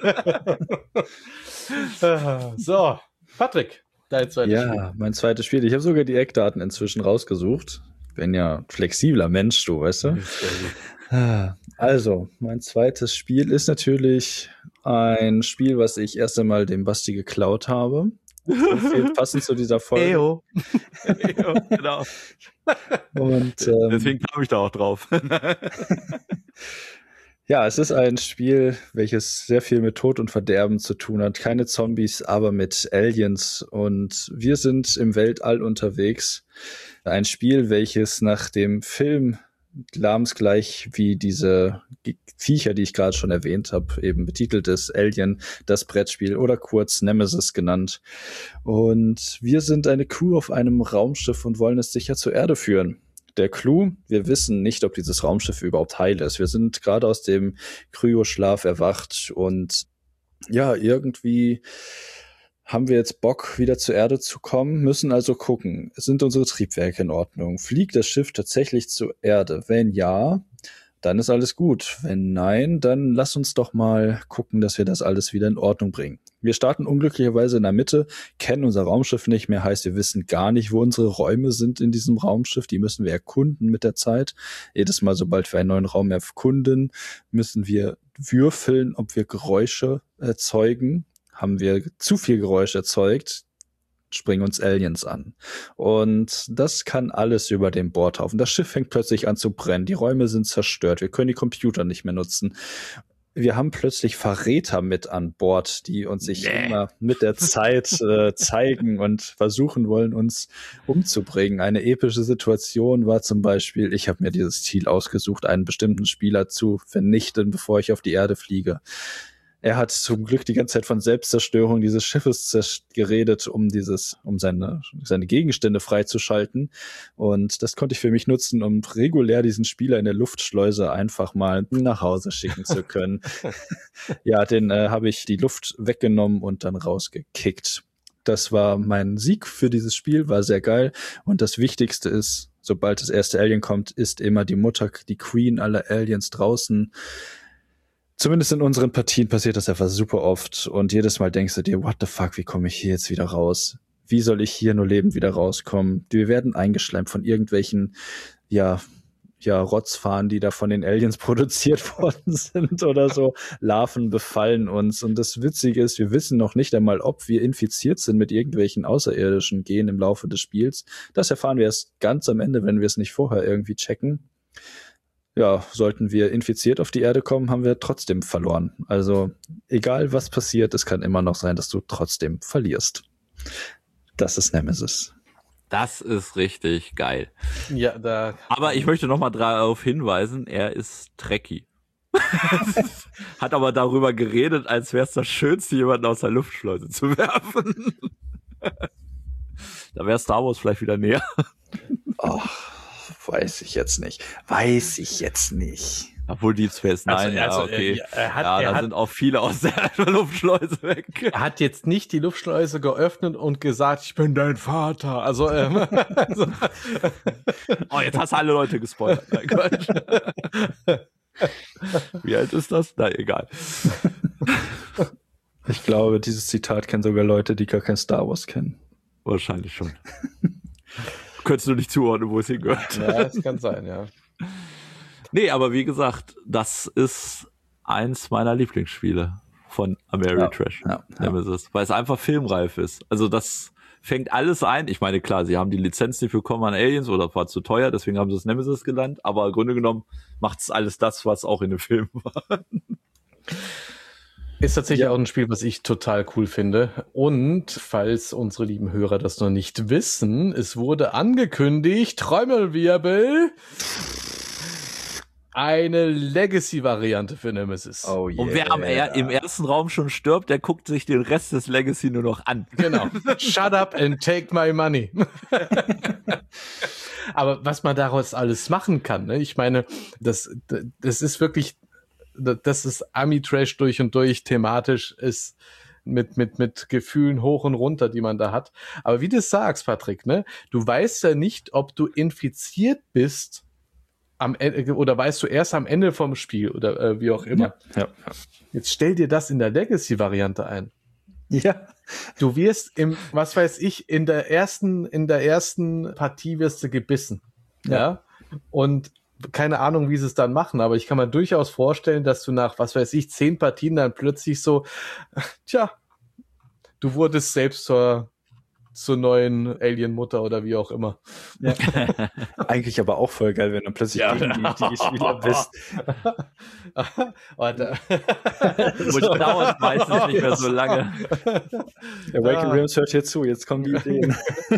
So, Patrick, dein zweites Spiel. Ja, mein zweites Spiel. Ich habe sogar die Eckdaten inzwischen rausgesucht. Ich bin ja flexibler Mensch, du, weißt du? Also, mein zweites Spiel ist natürlich ein Spiel, was ich erst einmal dem Basti geklaut habe. Passend zu dieser Folge. Eo. Genau. Und deswegen kam ich da auch drauf. ja, es ist ein Spiel, welches sehr viel mit Tod und Verderben zu tun hat. Keine Zombies, aber mit Aliens. Und wir sind im Weltall unterwegs. Ein Spiel, welches nach dem Film namensgleich wie diese Viecher, die ich gerade schon erwähnt habe, eben betitelt ist Alien, das Brettspiel oder kurz Nemesis genannt. Und wir sind eine Crew auf einem Raumschiff und wollen es sicher zur Erde führen. Der Clou, wir wissen nicht, ob dieses Raumschiff überhaupt heil ist. Wir sind gerade aus dem Kryoschlaf erwacht und ja, irgendwie haben wir jetzt Bock, wieder zur Erde zu kommen, müssen also gucken, sind unsere Triebwerke in Ordnung? Fliegt das Schiff tatsächlich zur Erde? Wenn ja, dann ist alles gut. Wenn nein, dann lass uns doch mal gucken, dass wir das alles wieder in Ordnung bringen. Wir starten unglücklicherweise in der Mitte, kennen unser Raumschiff nicht mehr, heißt, wir wissen gar nicht, wo unsere Räume sind in diesem Raumschiff. Die müssen wir erkunden mit der Zeit. Jedes Mal, sobald wir einen neuen Raum erkunden, müssen wir würfeln, ob wir Geräusche erzeugen. Haben wir zu viel Geräusch erzeugt, springen uns Aliens an. Und das kann alles über den Bordhaufen. Das Schiff fängt plötzlich an zu brennen. Die Räume sind zerstört. Wir können die Computer nicht mehr nutzen. Wir haben plötzlich Verräter mit an Bord, die uns sich immer mit der Zeit zeigen und versuchen wollen, uns umzubringen. Eine epische Situation war zum Beispiel, ich habe mir dieses Ziel ausgesucht, einen bestimmten Spieler zu vernichten, bevor ich auf die Erde fliege. Er hat zum Glück die ganze Zeit von Selbstzerstörung dieses Schiffes geredet, um seine Gegenstände freizuschalten. Und das konnte ich für mich nutzen, um regulär diesen Spieler in der Luftschleuse einfach mal nach Hause schicken zu können. Ja, den habe ich die Luft weggenommen und dann rausgekickt. Das war mein Sieg für dieses Spiel, war sehr geil. Und das Wichtigste ist, sobald das erste Alien kommt, ist immer die Mutter, die Queen aller Aliens draußen. Zumindest in unseren Partien passiert das einfach super oft und jedes Mal denkst du dir, what the fuck, wie komme ich hier jetzt wieder raus? Wie soll ich hier nur lebend wieder rauskommen? Wir werden eingeschleimt von irgendwelchen, Rotzfahnen, die da von den Aliens produziert worden sind oder so. Larven befallen uns und das Witzige ist, wir wissen noch nicht einmal, ob wir infiziert sind mit irgendwelchen außerirdischen Genen im Laufe des Spiels. Das erfahren wir erst ganz am Ende, wenn wir es nicht vorher irgendwie checken. Ja, sollten wir infiziert auf die Erde kommen, haben wir trotzdem verloren. Also egal was passiert, es kann immer noch sein, dass du trotzdem verlierst. Das ist Nemesis. Das ist richtig geil. Ja, aber ich möchte noch mal darauf hinweisen, er ist Trekkie. Hat aber darüber geredet, als wäre es das Schönste, jemanden aus der Luftschleuse zu werfen. Da wäre Star Wars vielleicht wieder näher. Ach. Weiß ich jetzt nicht. Obwohl Deep Space Nine, okay. Da sind auch viele aus der Luftschleuse weg. Er hat jetzt nicht die Luftschleuse geöffnet und gesagt, ich bin dein Vater. Also, oh, jetzt hast du alle Leute gespoilert. Nein, Quatsch. Wie alt ist das? Na, egal. Ich glaube, dieses Zitat kennen sogar Leute, die gar kein Star Wars kennen. Wahrscheinlich schon. Könntest du nicht zuordnen, wo es hingehört. Ja, das kann sein, ja. Nee, aber wie gesagt, das ist eins meiner Lieblingsspiele von Ameritrash. Nemesis, weil es einfach filmreif ist. Also das fängt alles ein. Ich meine, klar, sie haben die Lizenz nicht bekommen an Aliens oder war zu teuer, deswegen haben sie es Nemesis genannt, aber im Grunde genommen macht es alles das, was auch in dem Film war. Ist tatsächlich auch ein Spiel, was ich total cool finde. Und falls unsere lieben Hörer das noch nicht wissen, es wurde angekündigt, Trommelwirbel, eine Legacy-Variante für Nemesis. Oh yeah. Und wer im ersten Raum schon stirbt, der guckt sich den Rest des Legacy nur noch an. Genau. Shut up and take my money. Aber was man daraus alles machen kann, ne? Ich meine, das ist wirklich... Das ist Ami-Trash durch und durch, thematisch ist mit Gefühlen hoch und runter, die man da hat. Aber wie du sagst, Patrick, ne, du weißt ja nicht, ob du infiziert bist am Ende, oder weißt du erst am Ende vom Spiel oder wie auch immer. Ja. Jetzt stell dir das in der Legacy-Variante ein. Ja. Du wirst was weiß ich, in der ersten Partie wirst du gebissen. Ja. Und keine Ahnung, wie sie es dann machen, aber ich kann mir durchaus vorstellen, dass du nach, was weiß ich, 10 Partien dann plötzlich so, du wurdest selbst zur neuen Alien-Mutter oder wie auch immer. Ja. Eigentlich aber auch voll geil, wenn du plötzlich gegen die Spieler bist. So dauert meistens nicht mehr so lange. Der Waking Realms hört hier zu, jetzt kommen die Ideen.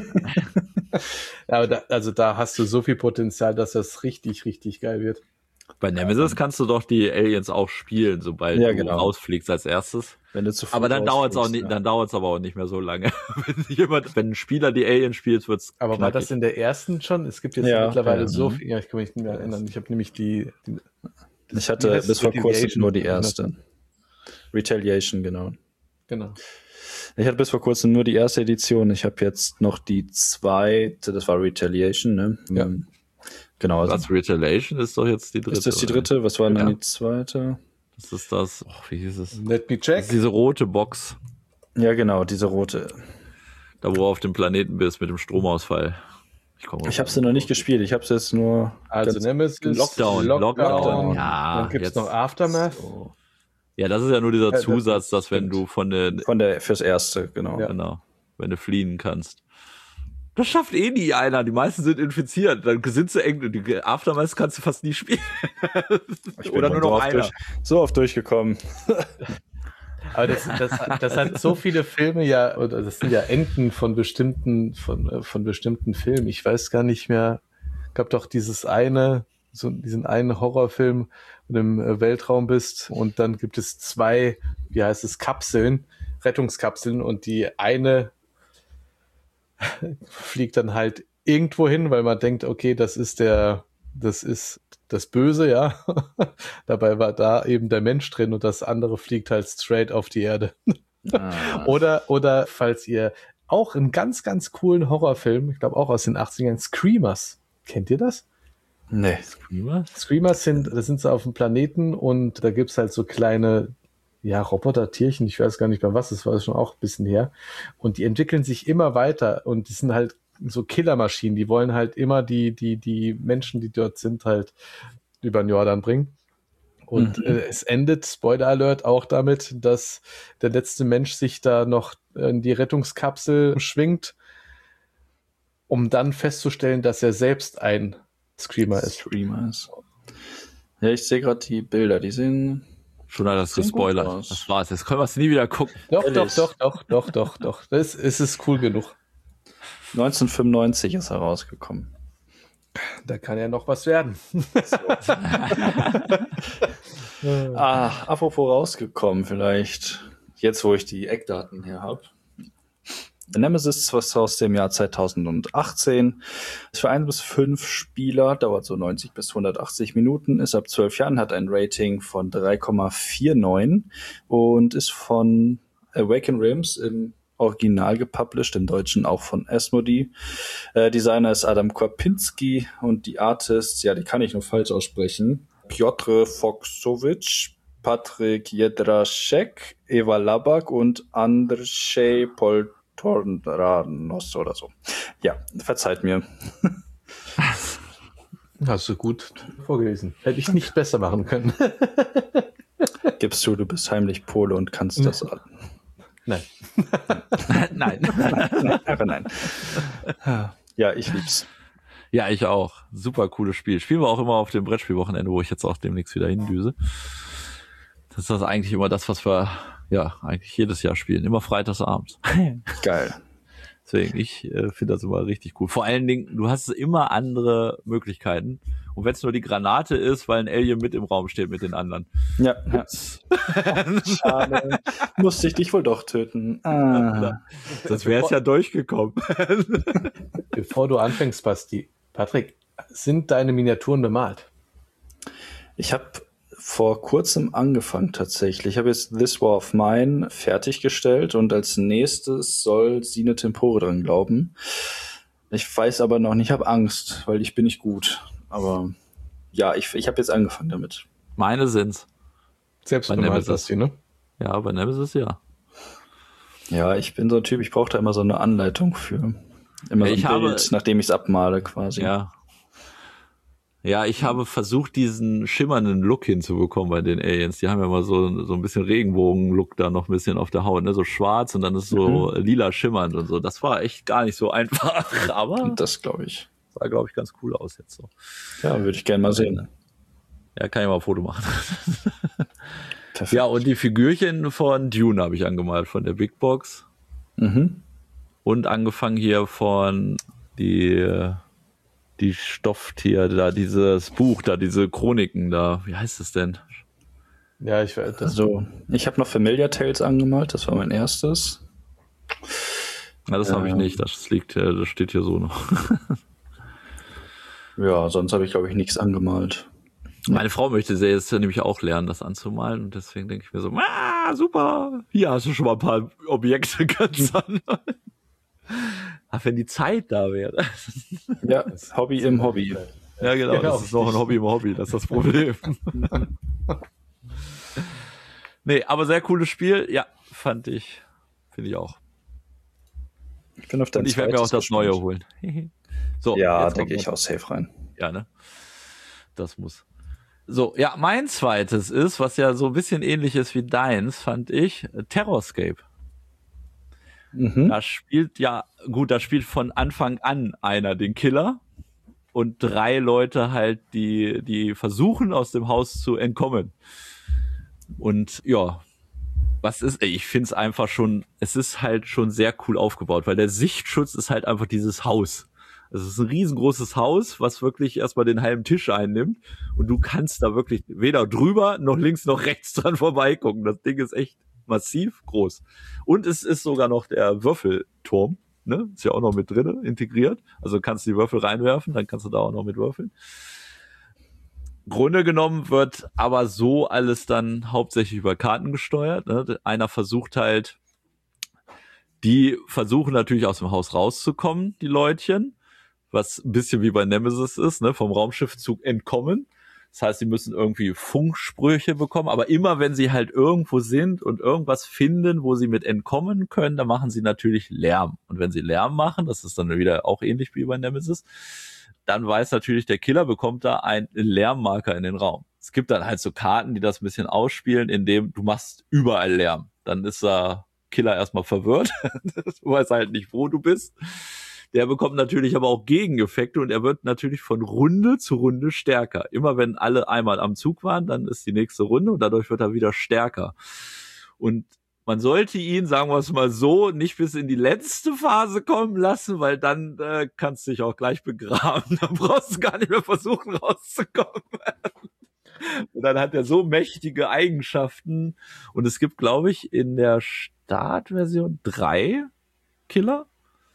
Aber da hast du so viel Potenzial, dass das richtig, richtig geil wird. Bei Nemesis kannst du doch die Aliens auch spielen, sobald du rausfliegst als erstes. Wenn du zu früh aber dann dauert es auch nicht, dann dauert es aber auch nicht mehr so lange. Wenn ein Spieler die Aliens spielt, wird's aber knackig. War das in der ersten schon? Es gibt jetzt mittlerweile so viel. Ja, ich kann mich nicht mehr erinnern. Ich habe nämlich ich hatte bis vor kurzem nur die erste. Retaliation, genau. Ich hatte bis vor kurzem nur die erste Edition. Ich habe jetzt noch die zweite, das war Retaliation, ne? Ja. Genau. Also was, Retaliation ist doch jetzt die dritte. Ist das die dritte? Was war dann die zweite? Das ist das, wie hieß es? Let me check. Das ist diese rote Box. Ja, genau, diese rote. Da, wo du auf dem Planeten bist mit dem Stromausfall. Ich habe sie noch nicht gespielt, ich habe es jetzt nur... Also Nemesis, Lockdown. Ja, dann gibt's noch Aftermath. So. Ja, das ist ja nur dieser Zusatz, dass wenn du fürs Erste, genau. Ja. Genau, wenn du fliehen kannst. Das schafft eh nie einer. Die meisten sind infiziert. Dann sind sie eng. Die Aftermath kannst du fast nie spielen. Oder nur noch einer. So oft durchgekommen. Aber das hat so viele Filme ja, oder das sind ja Enden von bestimmten Filmen. Ich weiß gar nicht mehr. Gab doch diesen einen Horrorfilm, wo du im Weltraum bist und dann gibt es 2, Rettungskapseln und die eine fliegt dann halt irgendwo hin, weil man denkt, okay, das ist das Böse, ja. Dabei war da eben der Mensch drin und das andere fliegt halt straight auf die Erde. Oder falls ihr auch einen ganz, ganz coolen Horrorfilm, ich glaube auch aus den 80ern, Screamers. Kennt ihr das? Nee. Screamers sind so auf dem Planeten und da gibt's halt so kleine Robotertierchen, ich weiß gar nicht mehr was, das war schon auch ein bisschen her. Und die entwickeln sich immer weiter und die sind halt so Killermaschinen, die wollen halt immer die Menschen, die dort sind, halt über den Jordan bringen. Und es endet, Spoiler Alert, auch damit, dass der letzte Mensch sich da noch in die Rettungskapsel schwingt, um dann festzustellen, dass er selbst ein Screamer ist. Ja, ich sehe gerade die Bilder, die sehen... Schon alles gespoilert. Das war's. Jetzt können wir es nie wieder gucken. Doch. Es ist cool genug. 1995 ist er rausgekommen. Da kann ja noch was werden. Apropos rausgekommen, vielleicht jetzt, wo ich die Eckdaten hier habe. Nemesis ist aus dem Jahr 2018. Ist für 1 bis 5 Spieler, dauert so 90 bis 180 Minuten, ist ab 12 Jahren, hat ein Rating von 3,49 und ist von Waking Realms im Original gepublished, im Deutschen auch von Asmodee. Designer ist Adam Kwapinski und die Artists, die kann ich nur falsch aussprechen, Piotr Foksowicz, Patryk Jedraszek, Eva Labak und Andrzej Poltoranos oder so. Ja, verzeiht mir. Hast du gut vorgelesen. Hätte ich nicht besser machen können. Gibst du bist heimlich Pole und kannst das alle. Nein. Nein. Aber nein. Ja, ich lieb's. Ja, ich auch. Super cooles Spiel. Spielen wir auch immer auf dem Brettspielwochenende, wo ich jetzt auch demnächst wieder hindüse. Das ist das eigentlich immer das, was wir eigentlich jedes Jahr spielen. Immer freitagsabends. Geil. Deswegen, ich finde das immer richtig cool. Vor allen Dingen, du hast immer andere Möglichkeiten. Und wenn es nur die Granate ist, weil ein Alien mit im Raum steht mit den anderen. Ja. Schade. Musste ich dich wohl doch töten. Sonst wäre es ja durchgekommen. Bevor du anfängst, Patrick, sind deine Miniaturen bemalt? Ich habe vor kurzem angefangen tatsächlich. Ich habe jetzt This War of Mine fertiggestellt und als nächstes soll Sine Tempore dran glauben. Ich weiß aber noch nicht, ich habe Angst, weil ich bin nicht gut. Aber ja, ich habe jetzt angefangen damit. Meine sind's. Selbst Bei bemalt Nemesis. hast du, ne? Ja, bei Nemesis ja. Ja, ich bin so ein Typ, ich brauche da immer so eine Anleitung für. Immer so ein Bild, nachdem ich es abmale quasi. Ja. Ja, ich habe versucht, diesen schimmernden Look hinzubekommen bei den Aliens. Die haben ja mal so ein bisschen Regenbogen-Look da noch ein bisschen auf der Haut, ne? So schwarz und dann ist so lila schimmernd und so. Das war echt gar nicht so einfach, aber das glaube ich. Sah, glaube ich, ganz cool aus jetzt so. Ja, würde ich gerne mal sehen. Ja, kann ich mal ein Foto machen. Perfekt. Ja, und die Figürchen von Dune habe ich angemalt, von der Big Box. Mhm. Und angefangen hier von die Stofftier da, dieses Buch da, diese Chroniken da. Wie heißt es denn? Ja, ich weiß. Also, ich habe noch Familiar Tales angemalt, das war mein erstes. Na, das habe ich nicht, das steht hier so noch. Ja, sonst habe ich, glaube ich, nichts angemalt. Meine Frau möchte jetzt nämlich auch lernen, das anzumalen und deswegen denke ich mir so, super, hier hast du schon mal ein paar Objekte ganz anmalen. Ach, wenn die Zeit da wäre. Ja, Hobby im Hobby. Ja, genau, das ist noch ein Hobby im Hobby, das ist das Problem. Nee, aber sehr cooles Spiel, ja, finde ich auch. Ich bin auf dein Und ich werde mir auch das Neue holen. So, ja, da gehe ich auch safe rein. Ja, ne? Das muss. So, ja, mein zweites ist, was ja so ein bisschen ähnlich ist wie deins, fand ich, Terrorscape. Da spielt da spielt von Anfang an einer den Killer und 3 Leute halt, die versuchen, aus dem Haus zu entkommen. Und ja, ich finde es einfach schon, es ist halt schon sehr cool aufgebaut, weil der Sichtschutz ist halt einfach dieses Haus. Also es ist ein riesengroßes Haus, was wirklich erstmal den halben Tisch einnimmt und du kannst da wirklich weder drüber noch links noch rechts dran vorbeigucken. Das Ding ist echt massiv groß. Und es ist sogar noch der Würfelturm, ne? Ist ja auch noch mit drin integriert. Also kannst du die Würfel reinwerfen, dann kannst du da auch noch mit würfeln. Grunde genommen wird aber so alles dann hauptsächlich über Karten gesteuert. Ne? Einer versucht halt, die versuchen natürlich aus dem Haus rauszukommen, die Leutchen, was ein bisschen wie bei Nemesis ist, ne? Vom Raumschiff zu entkommen. Das heißt, sie müssen irgendwie Funksprüche bekommen, aber immer wenn sie halt irgendwo sind und irgendwas finden, wo sie mit entkommen können, dann machen sie natürlich Lärm. Und wenn sie Lärm machen, das ist dann wieder auch ähnlich wie bei Nemesis, dann weiß natürlich der Killer, bekommt da einen Lärmmarker in den Raum. Es gibt dann halt so Karten, die das ein bisschen ausspielen, indem du machst überall Lärm. Dann ist der Killer erstmal verwirrt, du weißt halt nicht, wo du bist. Der bekommt natürlich aber auch Gegeneffekte und er wird natürlich von Runde zu Runde stärker. Immer wenn alle einmal am Zug waren, dann ist die nächste Runde und dadurch wird er wieder stärker. Und man sollte ihn, sagen wir es mal so, nicht bis in die letzte Phase kommen lassen, weil dann kannst du dich auch gleich begraben. Dann brauchst du gar nicht mehr versuchen rauszukommen. Und dann hat er so mächtige Eigenschaften. Und es gibt, glaube ich, in der Startversion 3 Killer.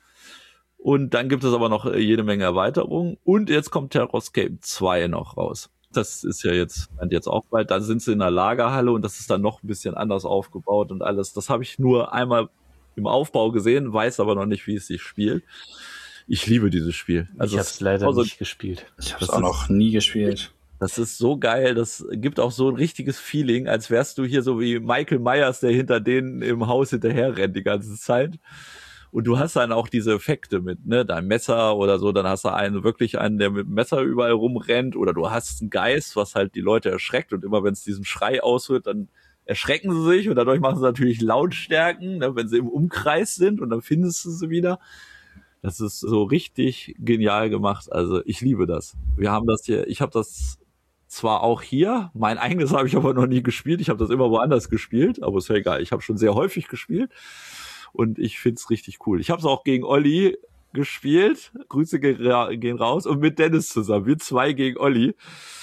Und dann gibt es aber noch jede Menge Erweiterungen. Und jetzt kommt Terrorscape 2 noch raus. Das ist ja jetzt auch bald. Da sind sie in der Lagerhalle und das ist dann noch ein bisschen anders aufgebaut und alles. Das habe ich nur einmal im Aufbau gesehen, weiß aber noch nicht, wie es sich spielt. Ich liebe dieses Spiel. Also ich habe es leider nicht gespielt. Ich habe es auch noch nie gespielt. Das ist so geil. Das gibt auch so ein richtiges Feeling, als wärst du hier so wie Michael Myers, der hinter denen im Haus hinterher rennt die ganze Zeit. Und du hast dann auch diese Effekte mit, ne, dein Messer oder so, dann hast du einen, der mit dem Messer überall rumrennt, oder du hast einen Geist, was halt die Leute erschreckt, und immer wenn es diesen Schrei ausführt, dann erschrecken sie sich und dadurch machen sie natürlich Lautstärken, ne, wenn sie im Umkreis sind, und dann findest du sie wieder. Das ist so richtig genial gemacht. Also ich liebe das. Ich habe das zwar auch hier, mein eigenes habe ich aber noch nie gespielt, ich habe das immer woanders gespielt, aber ist ja egal, ich habe schon sehr häufig gespielt. Und ich find's richtig cool. Ich habe es auch gegen Olli gespielt. Grüße gehen raus. Und mit Dennis zusammen. Wir 2 gegen Olli.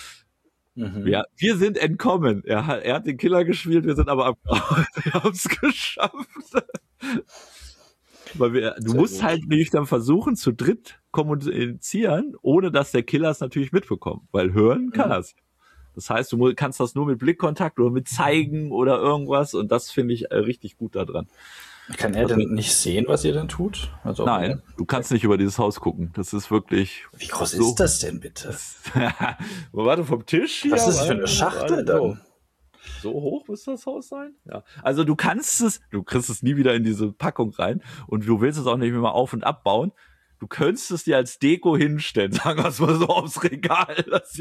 Ja, wir sind entkommen. Er hat den Killer gespielt, wir sind aber abgehauen. Wir haben's geschafft. Weil du musst halt nämlich dann versuchen, zu dritt kommunizieren, ohne dass der Killer es natürlich mitbekommt. Weil hören kann er's. Das heißt, du kannst das nur mit Blickkontakt oder mit Zeigen oder irgendwas und das finde ich richtig gut daran. Kann er denn nicht sehen, was ihr denn tut? Also Nein, du kannst nicht über dieses Haus gucken. Das ist wirklich... Wie groß ist das denn bitte? Warte, vom Tisch hier? Was ist das für eine Schachtel dann? So hoch müsste das Haus sein? Ja. Also du kriegst es nie wieder in diese Packung rein und du willst es auch nicht mehr auf- und abbauen. Du könntest es dir als Deko hinstellen, sagen wir es mal so aufs Regal.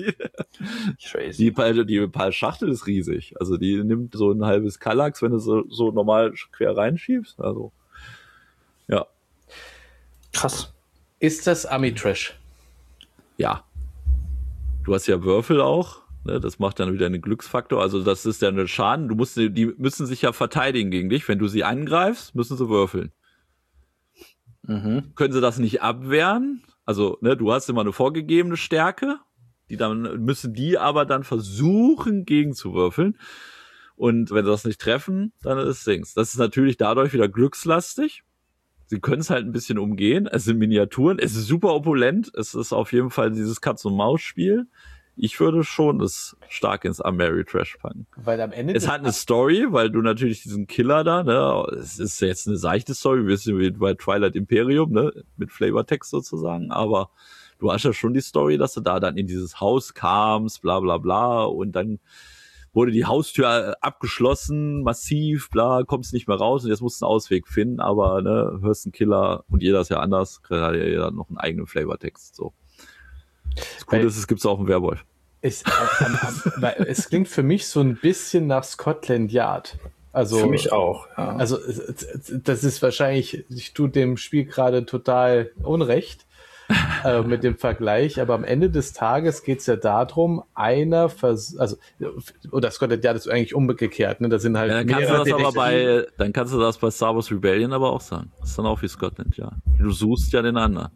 Die Schachtel ist riesig. Also die nimmt so ein halbes Kallax, wenn du so normal quer reinschiebst. Also, ja. Krass. Ist das Ami-Trash? Ja. Du hast ja Würfel auch. Ne? Das macht dann wieder einen Glücksfaktor. Also das ist ja eine Schaden. Die müssen sich ja verteidigen gegen dich. Wenn du sie angreifst, müssen sie würfeln. Können sie das nicht abwehren? Also, ne, du hast immer eine vorgegebene Stärke, müssen die aber dann versuchen, gegenzuwürfeln. Und wenn sie das nicht treffen, dann ist es Dings. Das ist natürlich dadurch wieder glückslastig. Sie können es halt ein bisschen umgehen. Es sind Miniaturen, es ist super opulent. Es ist auf jeden Fall dieses Katz-und-Maus-Spiel. Ich würde schon das stark ins Ameritrash packen. Weil am Ende es hat eine Story, weil du natürlich diesen Killer da, ne, es ist jetzt eine seichte Story, wir sind wie bei Twilight Imperium, ne, mit Flavortext sozusagen, aber du hast ja schon die Story, dass du da dann in dieses Haus kamst, bla bla bla, und dann wurde die Haustür abgeschlossen, massiv, bla, kommst nicht mehr raus und jetzt musst du einen Ausweg finden, aber ne, hörst einen Killer und jeder ist ja anders, kriegt ja jeder noch einen eigenen Flavortext, so. Das Coole ist, es gibt auch einen Werwolf. Es klingt für mich so ein bisschen nach Scotland Yard. Also, für mich auch, ja. Also das ist wahrscheinlich, ich tue dem Spiel gerade total Unrecht mit dem Vergleich, aber am Ende des Tages geht es ja darum, oder Scotland Yard ist eigentlich umgekehrt, ne? Da sind halt dann kannst du das bei Star Wars Rebellion aber auch sagen. Das ist dann auch wie Scotland Yard. Du suchst ja den anderen.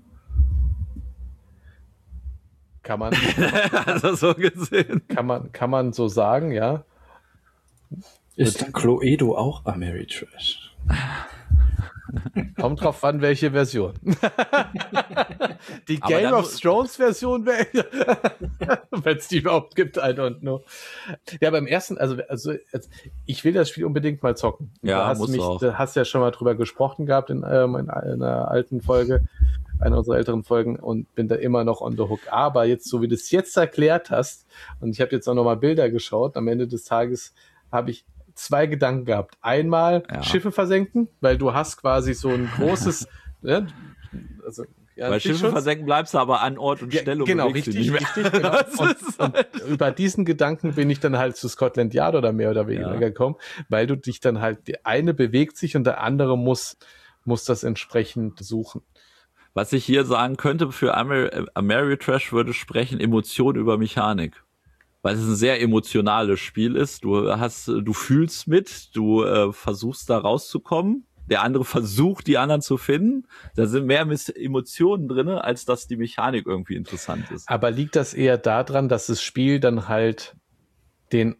Kann man, also so gesehen. Kann man so sagen, ja. Ist dann Cluedo auch Ameritrash? Kommt drauf an, welche Version. Die Game of Thrones Version wäre, wenn es die überhaupt gibt, I don't know. Ja, beim ersten, also ich will das Spiel unbedingt mal zocken. Ja, du hast ja schon mal drüber gesprochen gehabt in einer alten Folge, einer unserer älteren Folgen, und bin da immer noch on the hook. Aber jetzt, so wie du es jetzt erklärt hast, und ich habe jetzt auch noch mal Bilder geschaut, am Ende des Tages habe ich 2 Gedanken gehabt. Einmal Schiffe versenken, weil du hast quasi so ein großes, ne, also bei Schiffe versenken bleibst du aber an Ort und Stelle. Genau, richtig, genau. Und über diesen Gedanken bin ich dann halt zu Scotland Yard oder mehr oder weniger gekommen, weil du dich dann halt, der eine bewegt sich und der andere muss das entsprechend suchen. Was ich hier sagen könnte für Ameritrash würde sprechen, Emotion über Mechanik. Weil es ein sehr emotionales Spiel ist. Du fühlst mit, du versuchst da rauszukommen. Der andere versucht, die anderen zu finden. Da sind mehr Emotionen drin, als dass die Mechanik irgendwie interessant ist. Aber liegt das eher daran, dass das Spiel dann halt den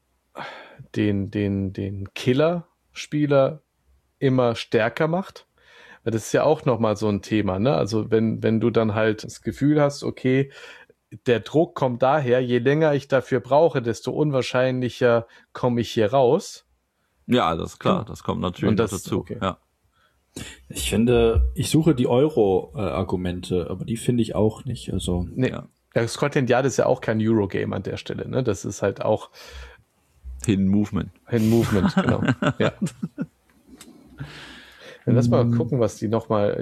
Killer-Spieler immer stärker macht? Weil das ist ja auch nochmal so ein Thema, ne? Also wenn du dann halt das Gefühl hast, okay, der Druck kommt daher, je länger ich dafür brauche, desto unwahrscheinlicher komme ich hier raus. Ja, das ist klar, das kommt natürlich dazu. Okay. Ja. Ich finde, ich suche die Euro-Argumente, aber die finde ich auch nicht. Also, nee. Ja, Scotland Yard ist ja auch kein Eurogame an der Stelle, ne? Das ist halt auch Hidden Movement, genau. Ja. Lass mal gucken, was die nochmal.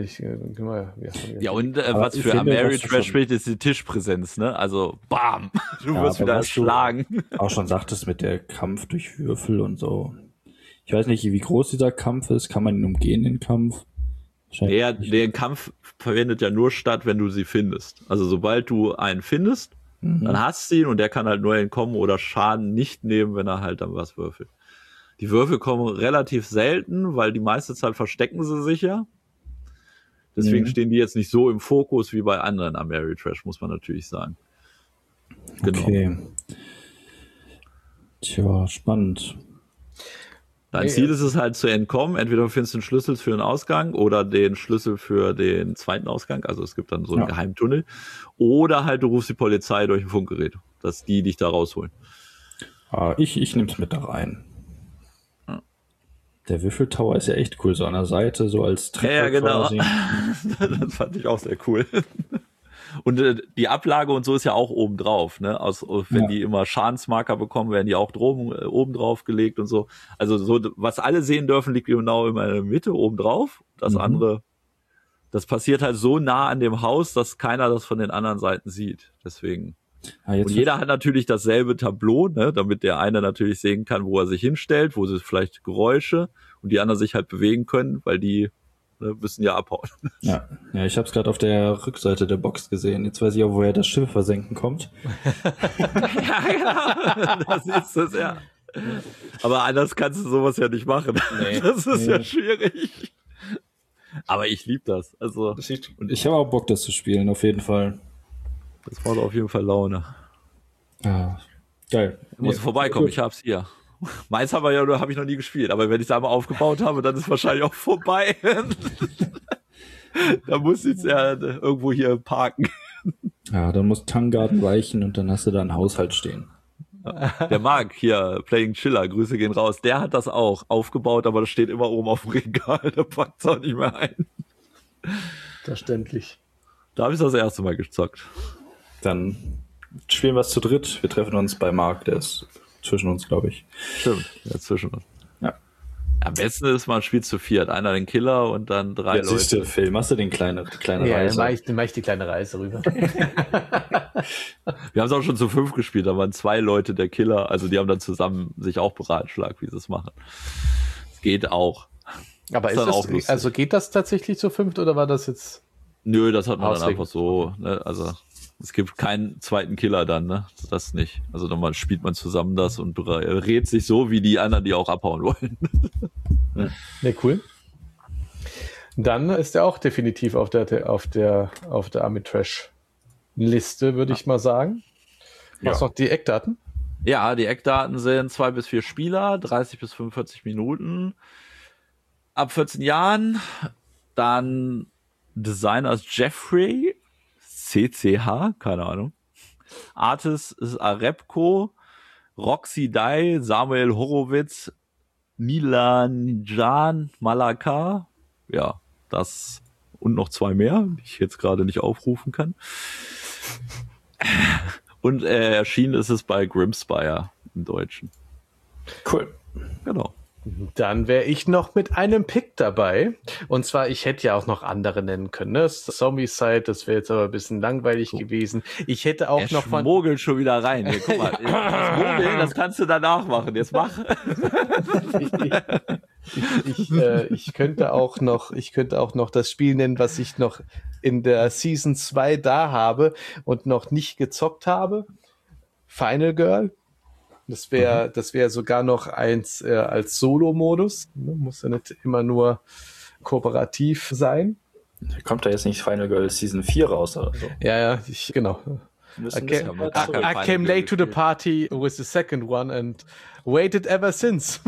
Was für Ameritrash spricht, ist die Tischpräsenz, ne? Also, bam! Du wirst wieder schlagen. Auch schon sagtest mit der Kampf durch Würfel und so. Ich weiß nicht, wie groß dieser Kampf ist. Kann man ihn umgehen, den Kampf? Der Kampf verwendet ja nur statt, wenn du sie findest. Also, sobald du einen findest, dann hast du ihn und der kann halt nur entkommen oder Schaden nicht nehmen, wenn er halt dann was würfelt. Die Würfel kommen relativ selten, weil die meiste Zeit verstecken sie sich ja. Deswegen stehen die jetzt nicht so im Fokus wie bei anderen Ameritrash, muss man natürlich sagen. Genau. Okay. Tja, spannend. Dein Ziel ist es halt zu entkommen. Entweder du findest den Schlüssel für den Ausgang oder den Schlüssel für den zweiten Ausgang. Also es gibt dann so einen Geheimtunnel. Oder halt du rufst die Polizei durch ein Funkgerät. dass die dich da rausholen. Ich nehme es mit da rein. Ja. Der Würfeltower ist ja echt cool, so an der Seite, so als Treppe Ja, genau. quasi. Das fand ich auch sehr cool. Und die Ablage und so ist ja auch oben drauf, ne? Wenn die immer Schadensmarker bekommen, werden die auch oben drauf gelegt und so. Also so, was alle sehen dürfen, liegt genau immer in der Mitte oben drauf. Das andere, das passiert halt so nah an dem Haus, dass keiner das von den anderen Seiten sieht. Deswegen. Und jeder hat natürlich dasselbe Tableau, ne? Damit der eine natürlich sehen kann, wo er sich hinstellt, wo sie vielleicht Geräusche und die anderen sich halt bewegen können, weil die müssen ja abhauen. Ja, ich habe es gerade auf der Rückseite der Box gesehen. Jetzt weiß ich auch, woher das Schiff versenken kommt. Ja, genau. Das ist es, ja. Aber anders kannst du sowas ja nicht machen. Nee, das ist ja schwierig. Aber ich liebe das. Also, und ich habe auch Bock, das zu spielen, auf jeden Fall. Das macht auf jeden Fall Laune. Ja, geil. Muss vorbeikommen, ich hab's hier. Meins habe ich noch nie gespielt, aber wenn ich es einmal aufgebaut habe, dann ist wahrscheinlich auch vorbei. Da muss ich ja irgendwo hier parken. Ja, dann muss Tanggarten weichen und dann hast du da ein Haushalt stehen. Der Marc hier, Playing Chiller, Grüße gehen raus, der hat das auch aufgebaut, aber das steht immer oben auf dem Regal, da packt es auch nicht mehr ein. Verständlich. Da habe ich das erste Mal gezockt. Dann spielen wir es zu dritt. Wir treffen uns bei Marc, der ist zwischen uns, glaube ich. Stimmt, ja, zwischen uns. Ja. Am besten ist, man spielt zu viert. Einer den Killer und dann 3 Leute. Siehst du, Phil, machst du die kleine Reise? Dann mach ich die kleine Reise rüber. Wir haben es auch schon zu 5 gespielt, da waren 2 Leute der Killer. Also die haben dann zusammen sich auch beratschlagt, wie sie es machen. Es geht auch. Aber also geht das tatsächlich zu 5 oder war das jetzt? Nö, das hat man dann einfach so, ne? Also es gibt keinen zweiten Killer dann, ne? Das nicht. Also dann spielt man zusammen das und rät sich so, wie die anderen, die auch abhauen wollen. Ne, cool. Dann ist er auch definitiv auf der Amitrash-Liste, würde ich mal sagen. Was noch die Eckdaten? Ja, die Eckdaten sind 2 bis 4 Spieler, 30 bis 45 Minuten. Ab 14 Jahren. Dann Designer ist Jeffrey CCH, keine Ahnung. Artist ist Arepko, Roxy Dai, Samuel Horowitz, Milanjan Malaka. Ja, das und noch 2 mehr, die ich jetzt gerade nicht aufrufen kann. Und erschienen ist es bei Grimspire im Deutschen. Cool. Genau. Dann wäre ich noch mit einem Pick dabei. Und zwar, ich hätte ja auch noch andere nennen können. Ne? Zombicide, das wäre jetzt aber ein bisschen langweilig gewesen. Ich hätte auch noch von... Schmuggelt schon wieder rein. Hier, guck mal, das Mogeln, das kannst du danach machen. Jetzt mach. Ich könnte auch noch das Spiel nennen, was ich noch in der Season 2 da habe und noch nicht gezockt habe. Final Girl. Das wäre sogar noch eins als Solo-Modus. Muss ja nicht immer nur kooperativ sein. Kommt da jetzt nicht Final Girl Season 4 raus oder so? Ja, genau. I came late to the party with the second one and waited ever since.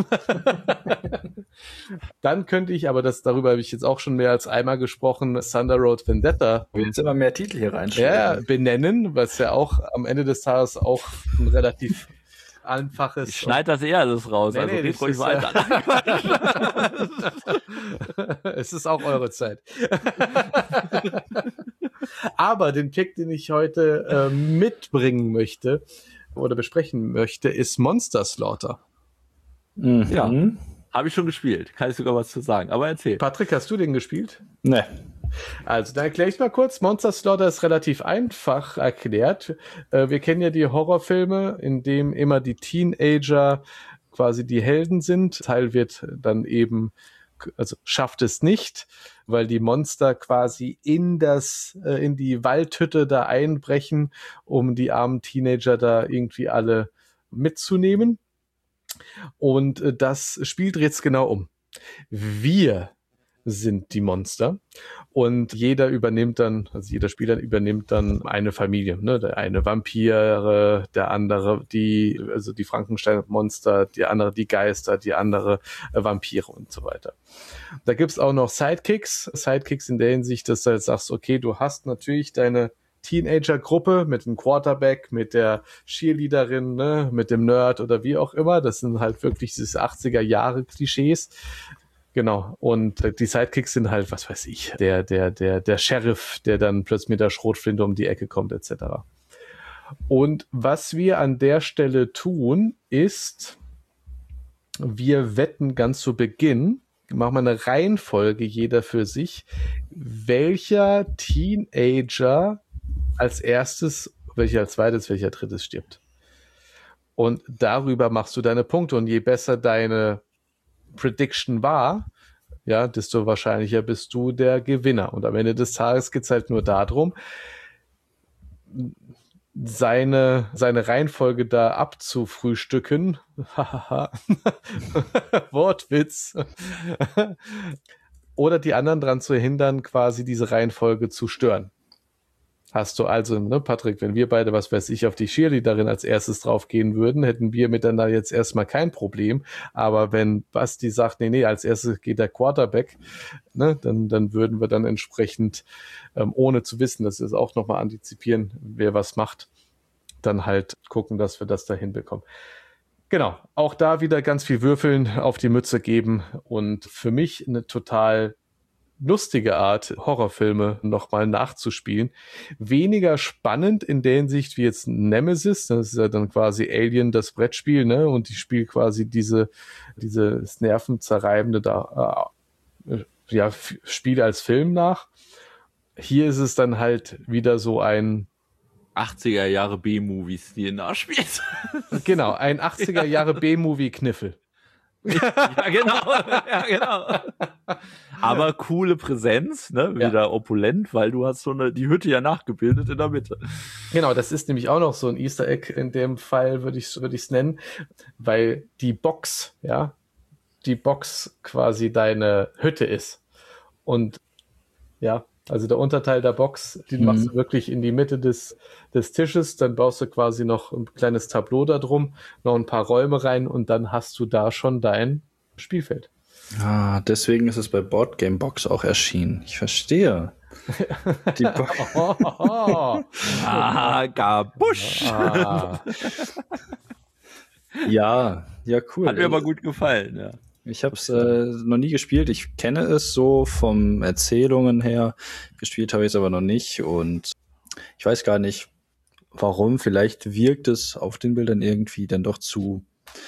Dann könnte ich, aber darüber habe ich jetzt auch schon mehr als einmal gesprochen, Thunder Road Vendetta. Wir jetzt immer mehr Titel hier reinschreiben. Ja, benennen, was ja auch am Ende des Tages auch ein relativ einfaches... Ich schneide das eher alles raus, also geht ruhig weiter. Es ist auch eure Zeit. Aber den Pick, den ich heute mitbringen möchte oder besprechen möchte, ist Monster Slaughter. Mhm. Ja, habe ich schon gespielt. Kann ich sogar was zu sagen, aber erzähl. Patrick, hast du den gespielt? Ne. Also, dann erkläre ich mal kurz. Monster Slaughter ist relativ einfach erklärt. Wir kennen ja die Horrorfilme, in dem immer die Teenager quasi die Helden sind. Teil wird dann eben, also schafft es nicht, weil die Monster quasi in die Waldhütte da einbrechen, um die armen Teenager da irgendwie alle mitzunehmen. Und das Spiel dreht es genau um. Wir sind die Monster und jeder Spieler übernimmt dann eine Familie, ne? Der eine Vampire, der andere die Frankenstein-Monster, die andere die Geister, die andere Vampire und so weiter. Da gibt's auch noch Sidekicks in der Hinsicht, dass du halt sagst, okay, du hast natürlich deine Teenager-Gruppe mit dem Quarterback, mit der Cheerleaderin, ne, mit dem Nerd oder wie auch immer. Das sind halt wirklich diese 80er-Jahre-Klischees. Genau. Und die Sidekicks sind halt, was weiß ich, der Sheriff, der dann plötzlich mit der Schrotflinte um die Ecke kommt, etc. Und was wir an der Stelle tun, ist, wir wetten ganz zu Beginn, machen wir eine Reihenfolge jeder für sich, welcher Teenager als erstes, welcher als zweites, welcher drittes stirbt. Und darüber machst du deine Punkte. Und je besser deine Prediction war, ja, desto wahrscheinlicher bist du der Gewinner. Und am Ende des Tages geht es halt nur darum, seine Reihenfolge da abzufrühstücken. Wortwitz. Oder die anderen daran zu hindern, quasi diese Reihenfolge zu stören. Hast du also, ne, Patrick, wenn wir beide, was weiß ich, auf die Cheerleaderin als erstes draufgehen würden, hätten wir miteinander jetzt erstmal kein Problem. Aber wenn Basti sagt, nee, als erstes geht der Quarterback, ne, dann würden wir dann entsprechend, ohne zu wissen, dass wir es auch nochmal antizipieren, wer was macht, dann halt gucken, dass wir das da hinbekommen. Genau, auch da wieder ganz viel Würfeln auf die Mütze geben und für mich eine total lustige Art, Horrorfilme nochmal nachzuspielen. Weniger spannend in der Hinsicht wie jetzt Nemesis, das ist ja dann quasi Alien, das Brettspiel, ne? Und die spielt quasi dieses nervenzerreibende Spiel als Film nach. Hier ist es dann halt wieder so ein 80er Jahre B-Movies, die ihr nachspielt. Genau, ein 80er Jahre B-Movie-Kniffel. Ja, genau. Aber coole Präsenz, ne? Wieder opulent, weil du hast die Hütte ja nachgebildet in der Mitte. Genau, das ist nämlich auch noch so ein Easter Egg in dem Fall, würde ich's nennen, weil die Box quasi deine Hütte ist. Und ja, also der Unterteil der Box, den machst du wirklich in die Mitte des Tisches, dann baust du quasi noch ein kleines Tableau da drum, noch ein paar Räume rein und dann hast du da schon dein Spielfeld. Ah, deswegen ist es bei Boardgame Box auch erschienen. Ich verstehe. Die Gabusch. Ja, cool. Hat mir aber gut gefallen, ja. Ich habe es noch nie gespielt. Ich kenne es so vom Erzählungen her. Gespielt habe ich es aber noch nicht. Und ich weiß gar nicht, warum. Vielleicht wirkt es auf den Bildern irgendwie dann doch zu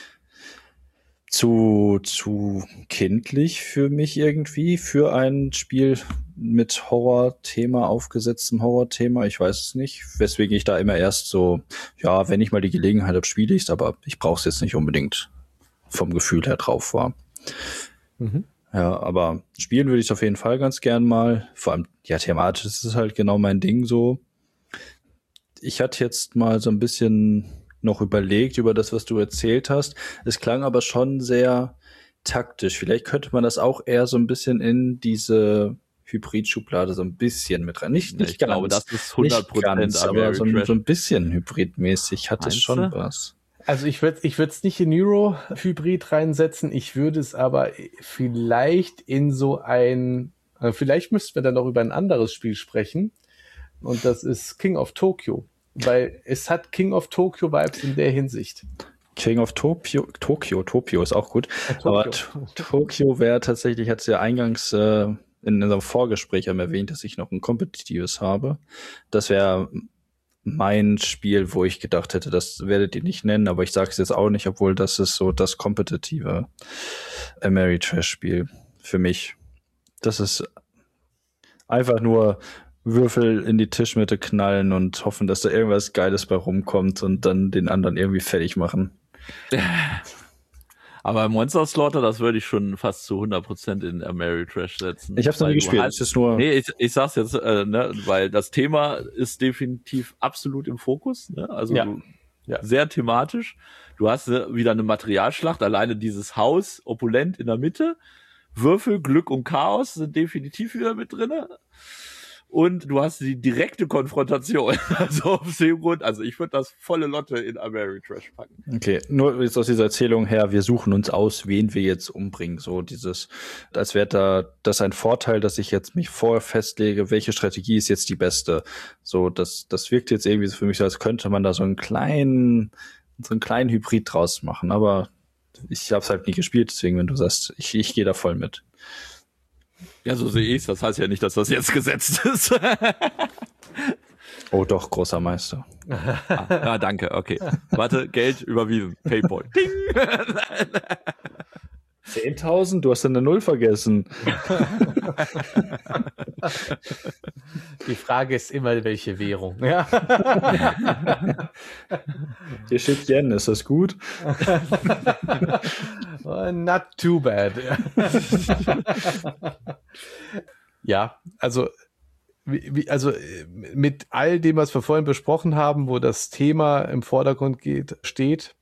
kindlich für mich irgendwie. Für ein Spiel mit Horrorthema, aufgesetztem Horrorthema. Ich weiß es nicht. Weswegen ich da immer erst so, ja, wenn ich mal die Gelegenheit habe, spiele ich es. Aber ich brauche es jetzt nicht unbedingt vom Gefühl her drauf war. Ja, aber spielen würde ich es auf jeden Fall ganz gern mal. Vor allem, ja, thematisch ist es halt genau mein Ding so. Ich hatte jetzt mal so ein bisschen noch überlegt über das, was du erzählt hast. Es klang aber schon sehr taktisch. Vielleicht könnte man das auch eher so ein bisschen in diese Hybrid-Schublade so ein bisschen mit rein. Nicht ich ganz, glaube, das ist 100% aber so ein bisschen hybridmäßig hat es schon was. Also ich würde es nicht in Neuro-Hybrid reinsetzen, ich würde es aber vielleicht in so vielleicht müssten wir dann noch über ein anderes Spiel sprechen und das ist King of Tokyo, weil es hat King of Tokyo Vibes in der Hinsicht. King of Tokyo ist auch gut, aber Tokyo wäre tatsächlich, hat es ja eingangs in unserem Vorgespräch erwähnt, dass ich noch ein kompetitives habe. Das wäre mein Spiel, wo ich gedacht hätte, das werdet ihr nicht nennen, aber ich sage es jetzt auch nicht, obwohl das ist so das kompetitive Ameritrash-Spiel für mich. Das ist einfach nur Würfel in die Tischmitte knallen und hoffen, dass da irgendwas Geiles bei rumkommt und dann den anderen irgendwie fertig machen. Aber Monster Slaughter, das würde ich schon fast zu 100% in Ameritrash setzen. Ich habe es noch nie gespielt. Es ist nur ich sag's jetzt, weil das Thema ist definitiv absolut im Fokus. Ne? Also sehr thematisch. Du hast wieder eine Materialschlacht. Alleine dieses Haus, opulent in der Mitte. Würfel, Glück und Chaos sind definitiv wieder mit drinne. und du hast die direkte Konfrontation. Also aus dem Grund, also ich würde das volle Lotte in Ameritrash packen. Okay, nur jetzt aus dieser Erzählung her, wir suchen uns aus, wen wir jetzt umbringen. So dieses, als wäre da das ein Vorteil, dass ich jetzt mich vorher festlege, welche Strategie ist jetzt die beste. So, das wirkt jetzt irgendwie für mich so, als könnte man da so einen kleinen Hybrid draus machen. Aber ich habe es halt nie gespielt, deswegen, wenn du sagst, ich gehe da voll mit. Ja, so sehe ich's. Das heißt ja nicht, dass das jetzt gesetzt ist. Oh doch, großer Meister. Ja, danke, okay. Warte, Geld überwiesen. Paypal. Ding! 10.000? Du hast eine Null vergessen. Die Frage ist immer, welche Währung. Ja. Hier steht Yen, ist das gut? Not too bad. Ja, also mit all dem, was wir vorhin besprochen haben, wo das Thema im Vordergrund steht,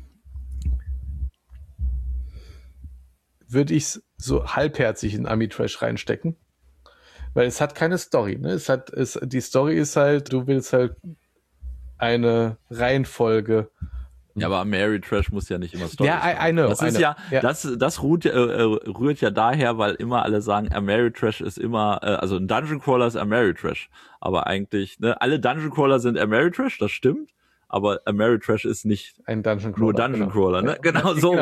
würde ich es so halbherzig in Amitrash reinstecken. Weil es hat keine Story. Ne? Die Story ist halt, du willst halt eine Reihenfolge. Ja, aber Ameritrash muss ja nicht immer Story sein. Das rührt ja daher, weil immer alle sagen, Ameritrash ist immer, also ein Dungeon Crawler ist Ameritrash. Aber eigentlich, ne, alle Dungeon Crawler sind Ameritrash, das stimmt. Aber Ameritrash ist nicht ein Dungeon Crawler, nur Dungeon Crawler, ne? Genau so.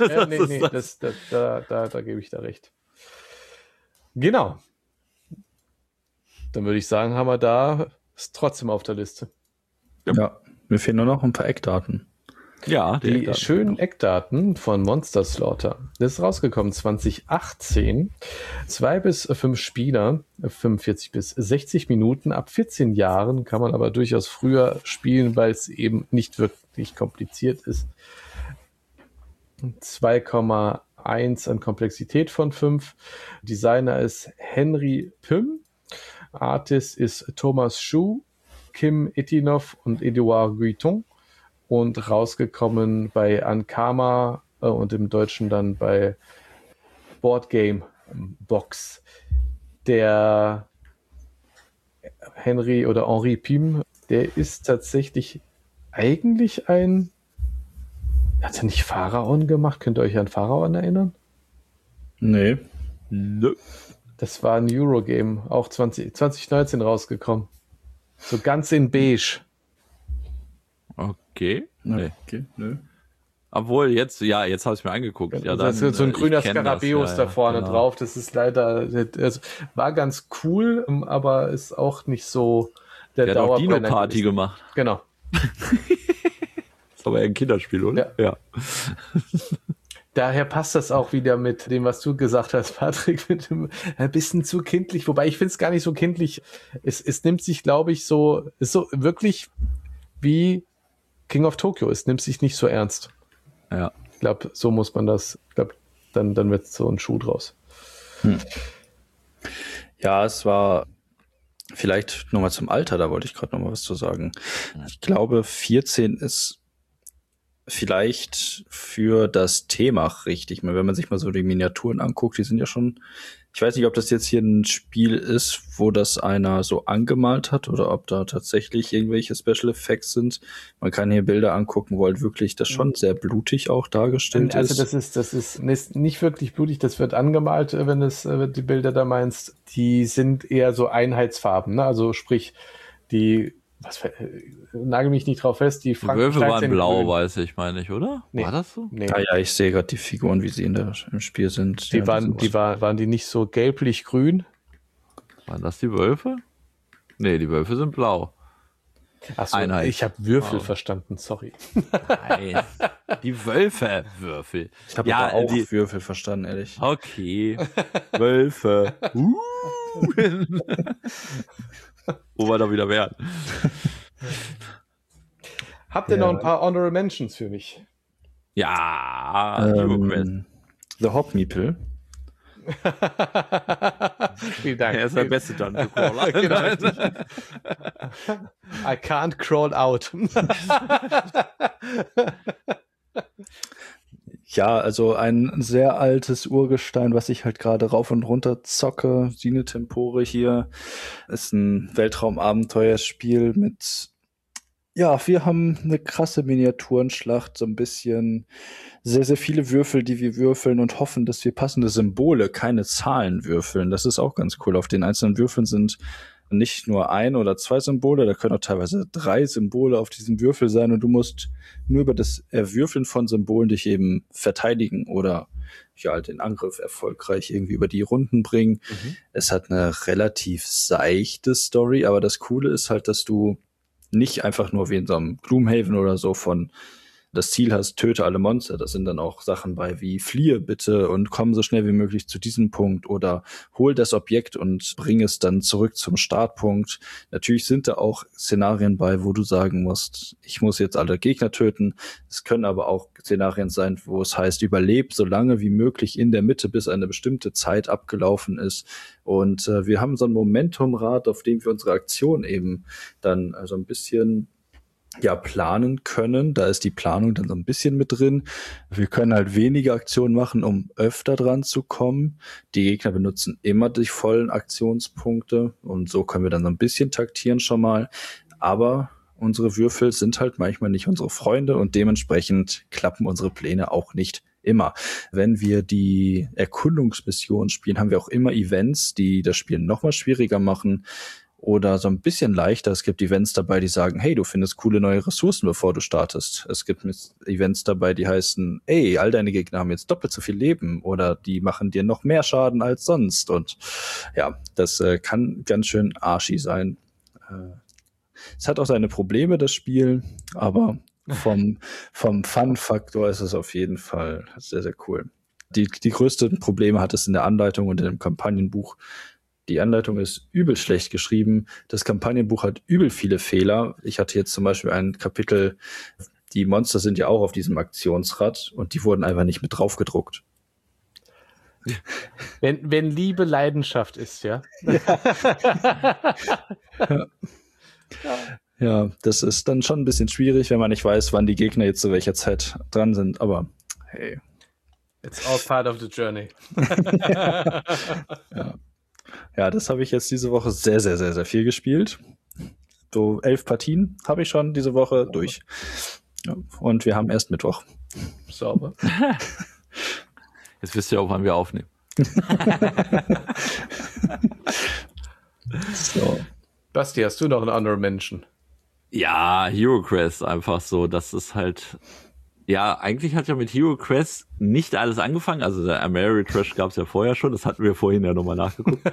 Da gebe ich da recht. Genau. Dann würde ich sagen, haben wir da ist trotzdem auf der Liste. Ja, mir fehlen nur noch ein paar Eckdaten. Ja, die Eckdaten, schönen Eckdaten von Monster Slaughter. Das ist rausgekommen 2018. 2 bis 5 Spieler, 45 bis 60 Minuten. Ab 14 Jahren kann man aber durchaus früher spielen, weil es eben nicht wirklich kompliziert ist. 2,1 an Komplexität von 5. Designer ist Henry Pym. Artist ist Thomas Schuh, Kim Itinov und Edouard Guiton. Und rausgekommen bei Ankama und im Deutschen dann bei Board Game Box. Der Henry Pym, der ist tatsächlich eigentlich hat er nicht Pharaon gemacht? Könnt ihr euch an Pharaon erinnern? Nee. Nö. Das war ein Eurogame, auch 2019 rausgekommen. So ganz in beige. Okay. Nee. Okay, nö. Obwohl, jetzt habe ich es mir angeguckt. Ja, das ist so ein grüner Skarabäus da vorne drauf. Das ist leider, war ganz cool, aber ist auch nicht so der hat auch Dino-Party gemacht. Genau. Ist aber ein Kinderspiel, oder? Ja. Daher passt das auch wieder mit dem, was du gesagt hast, Patrick, mit dem ein bisschen zu kindlich. Wobei ich finde es gar nicht so kindlich. Es nimmt sich, glaube ich, ist so wirklich wie King of Tokyo. Es nimmt sich nicht so ernst. Ja. Ich glaube, so muss man das, dann wird so ein Schuh draus. Ja, es war vielleicht nochmal zum Alter, da wollte ich gerade nochmal was zu sagen. Ich glaube, 14 ist vielleicht für das Thema richtig. Wenn man sich mal so die Miniaturen anguckt, die sind ja schon, ich weiß nicht, ob das jetzt hier ein Spiel ist, wo das einer so angemalt hat oder ob da tatsächlich irgendwelche Special Effects sind. Man kann hier Bilder angucken, wo halt wirklich das schon sehr blutig auch dargestellt ist. Also das ist nicht wirklich blutig, das wird angemalt, wenn du die Bilder da meinst. Die sind eher so Einheitsfarben, ne? Also sprich, nagel mich nicht drauf fest, die Wölfe waren blau, weiß ich, meine ich, oder? Nee. War das so? Nee. Ja, ich sehe gerade die Figuren, wie sie im Spiel sind. Waren die nicht so gelblich-grün? Waren das die Wölfe? Nee, die Wölfe sind blau. Achso, ich habe Würfel verstanden, sorry. Nein, die Würfel. Ich habe aber auch Würfel verstanden, ehrlich. Okay, Wölfe. Wo wir da wieder wären. Habt ihr noch ein paar Honorable Mentions für mich? Ja, The Hop Meeple. Vielen Dank. Er ist der beste Dungeon Crawler. I can't crawl out. Ja, also ein sehr altes Urgestein, was ich halt gerade rauf und runter zocke. Sine Tempore hier ist ein Weltraumabenteuerspiel mit, ja, wir haben eine krasse Miniaturenschlacht, so ein bisschen sehr, sehr viele Würfel, die wir würfeln und hoffen, dass wir passende Symbole, keine Zahlen würfeln. Das ist auch ganz cool. Auf den einzelnen Würfeln sind nicht nur 1 oder 2 Symbole, da können auch teilweise 3 Symbole auf diesem Würfel sein und du musst nur über das Erwürfeln von Symbolen dich eben verteidigen oder ja, halt den Angriff erfolgreich irgendwie über die Runden bringen. Es hat eine relativ seichte Story, aber das Coole ist halt, dass du nicht einfach nur wie in so einem Gloomhaven oder so von das Ziel hast, töte alle Monster. Das sind dann auch Sachen bei wie fliehe bitte und komm so schnell wie möglich zu diesem Punkt oder hol das Objekt und bring es dann zurück zum Startpunkt. Natürlich sind da auch Szenarien bei, wo du sagen musst, ich muss jetzt alle Gegner töten. Es können aber auch Szenarien sein, wo es heißt, überleb so lange wie möglich in der Mitte, bis eine bestimmte Zeit abgelaufen ist. Und wir haben so ein Momentumrad, auf dem wir unsere Aktion eben dann so ein bisschen planen können. Da ist die Planung dann so ein bisschen mit drin. Wir können halt wenige Aktionen machen, um öfter dran zu kommen. Die Gegner benutzen immer die vollen Aktionspunkte und so können wir dann so ein bisschen taktieren schon mal. Aber unsere Würfel sind halt manchmal nicht unsere Freunde und dementsprechend klappen unsere Pläne auch nicht immer. Wenn wir die Erkundungsmission spielen, haben wir auch immer Events, die das Spiel nochmal schwieriger machen. Oder so ein bisschen leichter. Es gibt Events dabei, die sagen, hey, du findest coole neue Ressourcen, bevor du startest. Es gibt Events dabei, die heißen, ey, all deine Gegner haben jetzt doppelt so viel Leben oder die machen dir noch mehr Schaden als sonst. Und ja, das kann ganz schön arschi sein. Es hat auch seine Probleme, das Spiel, aber vom Fun-Faktor ist es auf jeden Fall sehr, sehr cool. Die größten Probleme hat es in der Anleitung und im Kampagnenbuch. Die Anleitung ist übel schlecht geschrieben. Das Kampagnenbuch hat übel viele Fehler. Ich hatte jetzt zum Beispiel ein Kapitel, die Monster sind ja auch auf diesem Aktionsrad und die wurden einfach nicht mit drauf gedruckt. Wenn Liebe Leidenschaft ist, ja. Ja, das ist dann schon ein bisschen schwierig, wenn man nicht weiß, wann die Gegner jetzt zu welcher Zeit dran sind. Aber hey. It's all part of the journey. Ja, das habe ich jetzt diese Woche sehr, sehr, sehr, sehr viel gespielt. So 11 Partien habe ich schon diese Woche durch. Ja, und wir haben erst Mittwoch. Sauber. Jetzt wisst ihr auch, wann wir aufnehmen. So. Basti, hast du noch einen Honorable Mention? Ja, Hero Quest einfach so. Das ist halt... Ja, eigentlich hat ja mit Hero Quest nicht alles angefangen. Also der Ameritrash gab es ja vorher schon. Das hatten wir vorhin ja nochmal nachgeguckt.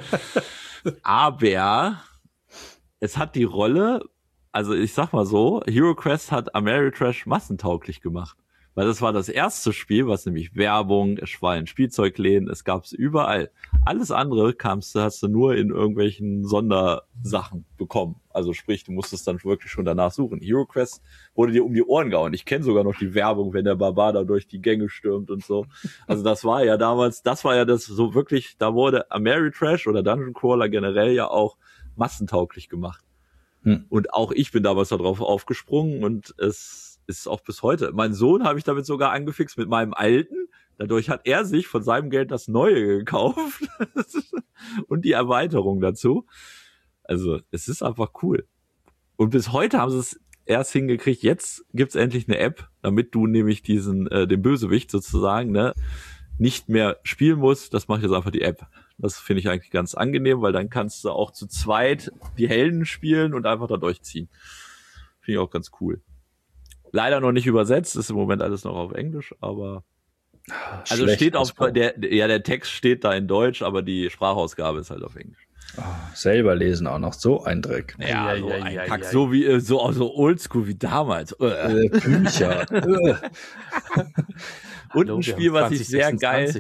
Aber es hat die Rolle, also ich sag mal so, Hero Quest hat Ameritrash massentauglich gemacht. Weil das war das erste Spiel, was nämlich Werbung, es war in Spielzeugläden, es gab's überall. Alles andere hast du nur in irgendwelchen Sondersachen bekommen. Also sprich, du musstest dann wirklich schon danach suchen. Hero Quest wurde dir um die Ohren gehauen. Ich kenne sogar noch die Werbung, wenn der Barbar da durch die Gänge stürmt und so. Also das war ja damals, das so wirklich, da wurde Ameritrash oder Dungeon Crawler generell ja auch massentauglich gemacht. Und auch ich bin damals darauf aufgesprungen und es ist auch bis heute. Mein Sohn habe ich damit sogar angefixt mit meinem alten. Dadurch hat er sich von seinem Geld das Neue gekauft und die Erweiterung dazu. Also es ist einfach cool. Und bis heute haben sie es erst hingekriegt. Jetzt gibt's endlich eine App, damit du nämlich den Bösewicht sozusagen nicht mehr spielen musst. Das macht jetzt einfach die App. Das finde ich eigentlich ganz angenehm, weil dann kannst du auch zu zweit die Helden spielen und einfach da durchziehen. Finde ich auch ganz cool. Leider noch nicht übersetzt, ist im Moment alles noch auf Englisch, aber also steht auf der Text steht da in Deutsch, aber die Sprachausgabe ist halt auf Englisch. Oh, selber lesen auch noch so ein Dreck. Ja, so ein Kack, so wie so oldschool wie damals. Bücher. Und ein Spiel, was ich sehr geil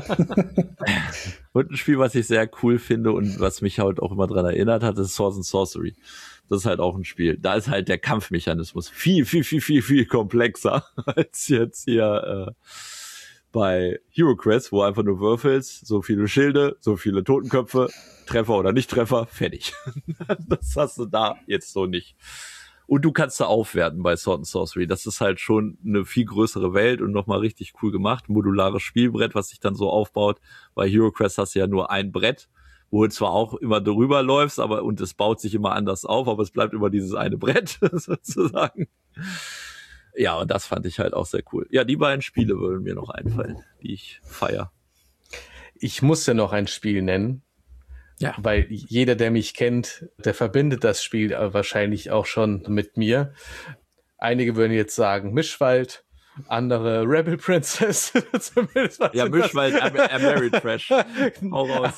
und ein Spiel, was ich sehr cool finde und was mich halt auch immer dran erinnert hat, ist Swords and Sorcery. Das ist halt auch ein Spiel. Da ist halt der Kampfmechanismus viel, viel, viel, viel, viel komplexer als jetzt hier bei Hero Quest, wo einfach nur würfelst, so viele Schilde, so viele Totenköpfe, Treffer oder Nicht-Treffer, fertig. Das hast du da jetzt so nicht. Und du kannst da aufwerten bei Sword and Sorcery. Das ist halt schon eine viel größere Welt und nochmal richtig cool gemacht. Modulares Spielbrett, was sich dann so aufbaut. Bei HeroQuest hast du ja nur ein Brett, wo du zwar auch immer drüber läufst, und es baut sich immer anders auf, aber es bleibt immer dieses eine Brett, sozusagen. Ja, und das fand ich halt auch sehr cool. Ja, die beiden Spiele würden mir noch einfallen, die ich feier. Ich muss ja noch ein Spiel nennen. Ja. Weil jeder, der mich kennt, der verbindet das Spiel wahrscheinlich auch schon mit mir. Einige würden jetzt sagen Mischwald, andere Rebel Princess. Ja, Mischwald, Ameritrash. Hau raus.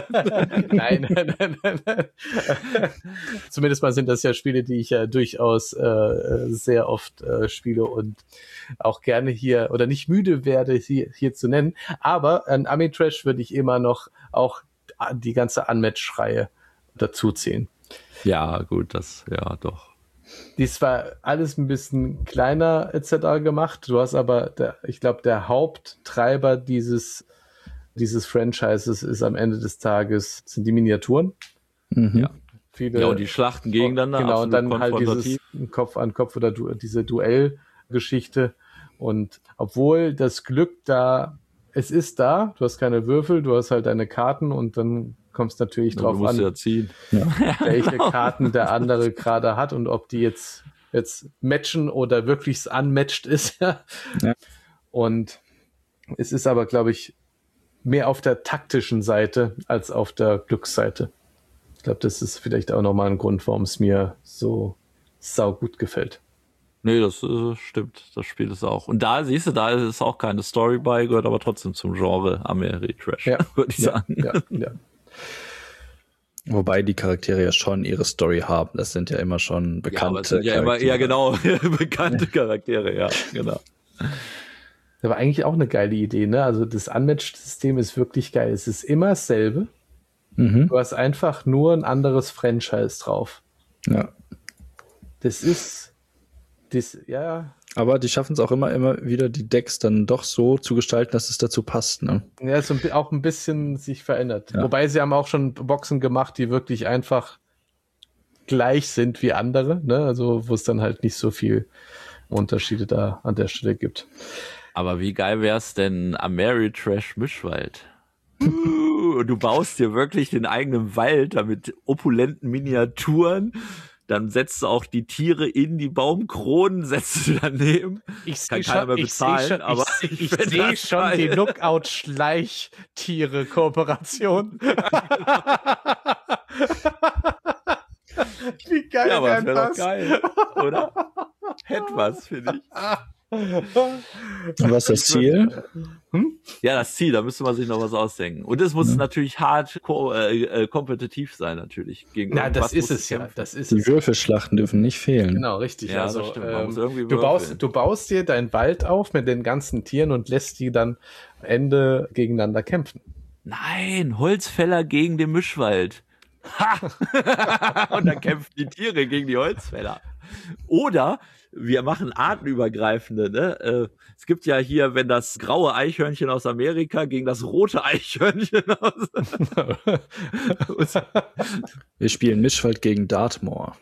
Nein. Zumindest mal sind das ja Spiele, die ich ja durchaus sehr oft spiele und auch gerne hier oder nicht müde werde, hier zu nennen. Aber an Ameritrash würde ich immer noch auch die ganze Unmatched-Reihe dazu zählen. Ja, gut, ja, doch. Dies war alles ein bisschen kleiner etc. gemacht. Du hast aber, ich glaube, der Haupttreiber dieses Franchises ist am Ende des Tages, sind die Miniaturen. Mhm. Ja. Viele, und die Schlachten gegeneinander. Genau, und dann halt dieses Kopf an Kopf oder diese Duellgeschichte. Und obwohl das Glück es ist da, du hast keine Würfel, du hast halt deine Karten und dann kommst natürlich drauf an, welche Karten der andere gerade hat und ob die jetzt matchen oder wirklich unmatched ist. Ja. Und es ist aber, glaube ich, mehr auf der taktischen Seite als auf der Glücksseite. Ich glaube, das ist vielleicht auch nochmal ein Grund, warum es mir so saugut gefällt. Nee, das stimmt. Das Spiel ist auch. Und da siehst du, da ist auch keine Story bei, gehört aber trotzdem zum Genre Ameritrash, würde ich sagen. Ja. Wobei die Charaktere ja schon ihre Story haben. Das sind ja immer schon bekannte Charaktere. Genau, bekannte Charaktere, ja, genau. Das war eigentlich auch eine geile Idee, ne? Also das Unmatched-System ist wirklich geil. Es ist immer dasselbe. Mhm. Du hast einfach nur ein anderes Franchise drauf. Ja. Ja. Aber die schaffen es auch immer wieder, die Decks dann doch so zu gestalten, dass es dazu passt, ne? Ja, ist auch ein bisschen sich verändert. Ja. Wobei sie haben auch schon Boxen gemacht, die wirklich einfach gleich sind wie andere, ne? Also wo es dann halt nicht so viel Unterschiede da an der Stelle gibt. Aber wie geil wär's denn Ameritrash Mischwald? Du baust dir wirklich den eigenen Wald da mit opulenten Miniaturen. Dann setzt du auch die Tiere in die Baumkronen, setzt du daneben. Kann keiner mehr bezahlen, aber ich sehe schon die Lookout-Schleichtiere-Kooperation. Wie geil ja, aber das wäre doch geil, oder? Hätte was, finde ich. Was ist das Ziel? Ja, das Ziel, da müsste man sich noch was ausdenken. Und es muss natürlich hart kompetitiv sein, natürlich. Gegen das ist es ja. Die Würfelschlachten dürfen nicht fehlen. Genau, richtig. Ja, also, das stimmt. Man muss irgendwie du baust dir deinen Wald auf mit den ganzen Tieren und lässt die dann am Ende gegeneinander kämpfen. Nein, Holzfäller gegen den Mischwald. Ha! Und dann kämpfen die Tiere gegen die Holzfäller. Oder wir machen artenübergreifende, ne? Es gibt ja hier, wenn das graue Eichhörnchen aus Amerika gegen das rote Eichhörnchen aus. Wir spielen Mischwald gegen Dartmoor.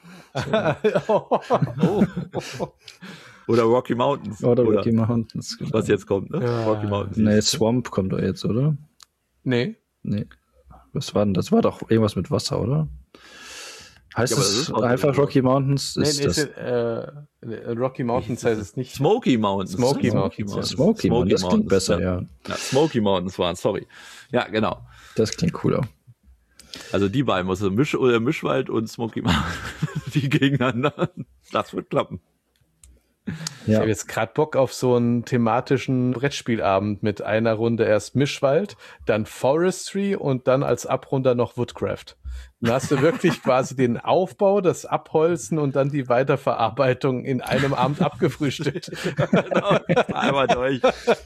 Oder Rocky Mountains. Oder Rocky Mountains. Genau. Was jetzt kommt, ne? Ja. Rocky Mountains. Nee, Swamp kommt doch jetzt, oder? Nee. Was war denn? Das war doch irgendwas mit Wasser, oder? Heißt es einfach Rocky Mountains? Rocky Mountains heißt es nicht. Smoky Mountains. Smoky Mountains, das klingt besser, ja. Smoky Mountains waren, sorry. Ja, genau. Das klingt cooler. Also die beiden, also Mischwald und Smoky Mountains, die gegeneinander. Das wird klappen. Ich habe jetzt gerade Bock auf so einen thematischen Brettspielabend mit einer Runde erst Mischwald, dann Forestry und dann als Abrunder noch Woodcraft. Dann hast du wirklich quasi den Aufbau, das Abholzen und dann die Weiterverarbeitung in einem Abend abgefrühstückt. Genau, einmal durch.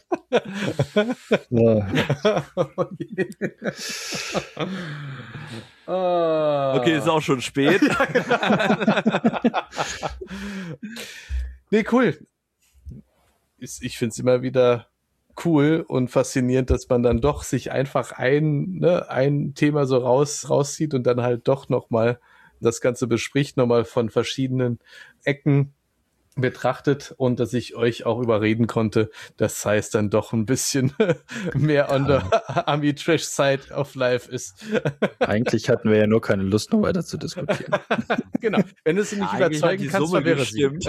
Okay, ist auch schon spät. Nee, cool. Ich finde es immer wieder cool und faszinierend, dass man dann doch sich einfach ein Thema so rauszieht und dann halt doch nochmal das Ganze bespricht, nochmal von verschiedenen Ecken betrachtet und dass ich euch auch überreden konnte, dass Zeiss dann doch ein bisschen mehr on the Ami-Trash-Side of Life ist. Eigentlich hatten wir ja nur keine Lust, noch weiter zu diskutieren. Genau. Wenn du es nicht überzeugen kannst, dann wäre es stimmt.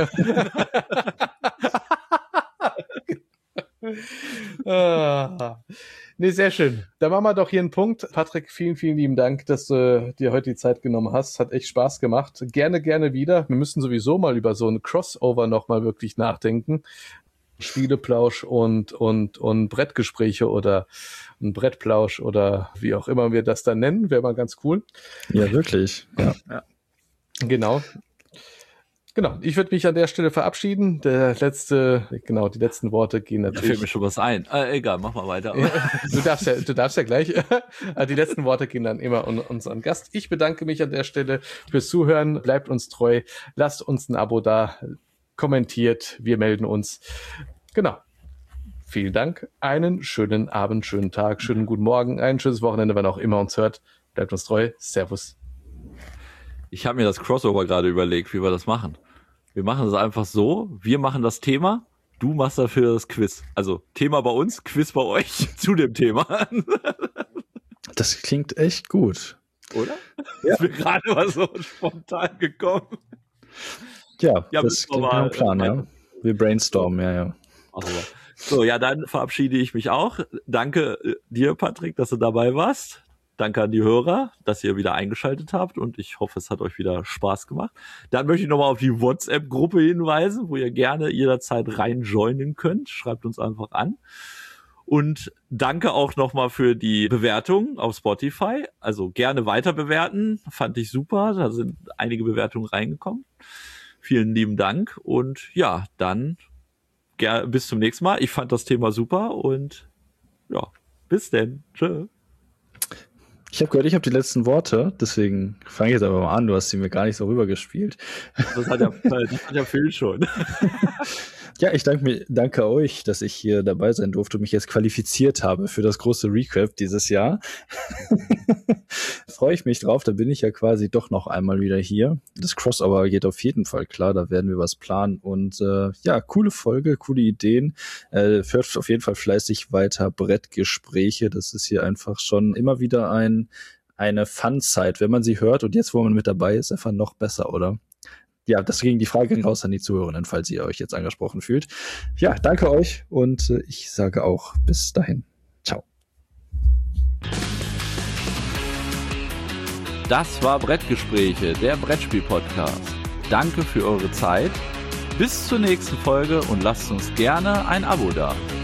Nee, sehr schön. Da machen wir doch hier einen Punkt. Patrick, vielen, vielen lieben Dank, dass du dir heute die Zeit genommen hast. Hat echt Spaß gemacht. Gerne, gerne wieder. Wir müssen sowieso mal über so ein Crossover nochmal wirklich nachdenken. Spieleplausch und Brettgespräche oder ein Brettplausch oder wie auch immer wir das dann nennen. Wäre mal ganz cool. Ja, wirklich. Ja. Genau, ich würde mich an der Stelle verabschieden. Die letzten Worte gehen natürlich. Da fällt mir schon was ein. Egal, mach mal weiter. Du darfst ja gleich. Die letzten Worte gehen dann immer an unseren Gast. Ich bedanke mich an der Stelle fürs Zuhören. Bleibt uns treu. Lasst uns ein Abo da. Kommentiert. Wir melden uns. Genau. Vielen Dank. Einen schönen Abend, schönen Tag, schönen guten Morgen, ein schönes Wochenende, wann auch immer uns hört. Bleibt uns treu. Servus. Ich habe mir das Crossover gerade überlegt, wie wir das machen. Wir machen es einfach so, wir machen das Thema, du machst dafür das Quiz. Also Thema bei uns, Quiz bei euch zu dem Thema. Das klingt echt gut. Oder? Ja. Ist mir gerade mal so spontan gekommen. Ja, das klingt nach einem Plan, ja. Wir brainstormen, ja. So, ja, dann verabschiede ich mich auch. Danke dir, Patrick, dass du dabei warst. Danke an die Hörer, dass ihr wieder eingeschaltet habt und ich hoffe, es hat euch wieder Spaß gemacht. Dann möchte ich nochmal auf die WhatsApp-Gruppe hinweisen, wo ihr gerne jederzeit reinjoinen könnt. Schreibt uns einfach an. Und danke auch nochmal für die Bewertung auf Spotify. Also gerne weiter bewerten, fand ich super. Da sind einige Bewertungen reingekommen. Vielen lieben Dank und ja, dann bis zum nächsten Mal. Ich fand das Thema super und ja, bis denn. Tschö. Ich habe gehört, ich habe die letzten Worte, deswegen fange ich jetzt aber mal an. Du hast sie mir gar nicht so rübergespielt. Das hat ja Phil schon. Ja, ich danke euch, dass ich hier dabei sein durfte und mich jetzt qualifiziert habe für das große Recap dieses Jahr. Freue ich mich drauf, da bin ich ja quasi doch noch einmal wieder hier. Das Crossover geht auf jeden Fall klar, da werden wir was planen und ja, coole Folge, coole Ideen. Führt auf jeden Fall fleißig weiter Brettgespräche, das ist hier einfach schon immer wieder eine Fun-Zeit, wenn man sie hört und jetzt, wo man mit dabei ist, einfach noch besser, oder? Ja, deswegen die Frage raus an die Zuhörenden, falls ihr euch jetzt angesprochen fühlt. Ja, danke euch und ich sage auch bis dahin. Ciao. Das war Brettgespräche, der Brettspiel-Podcast. Danke für eure Zeit. Bis zur nächsten Folge und lasst uns gerne ein Abo da.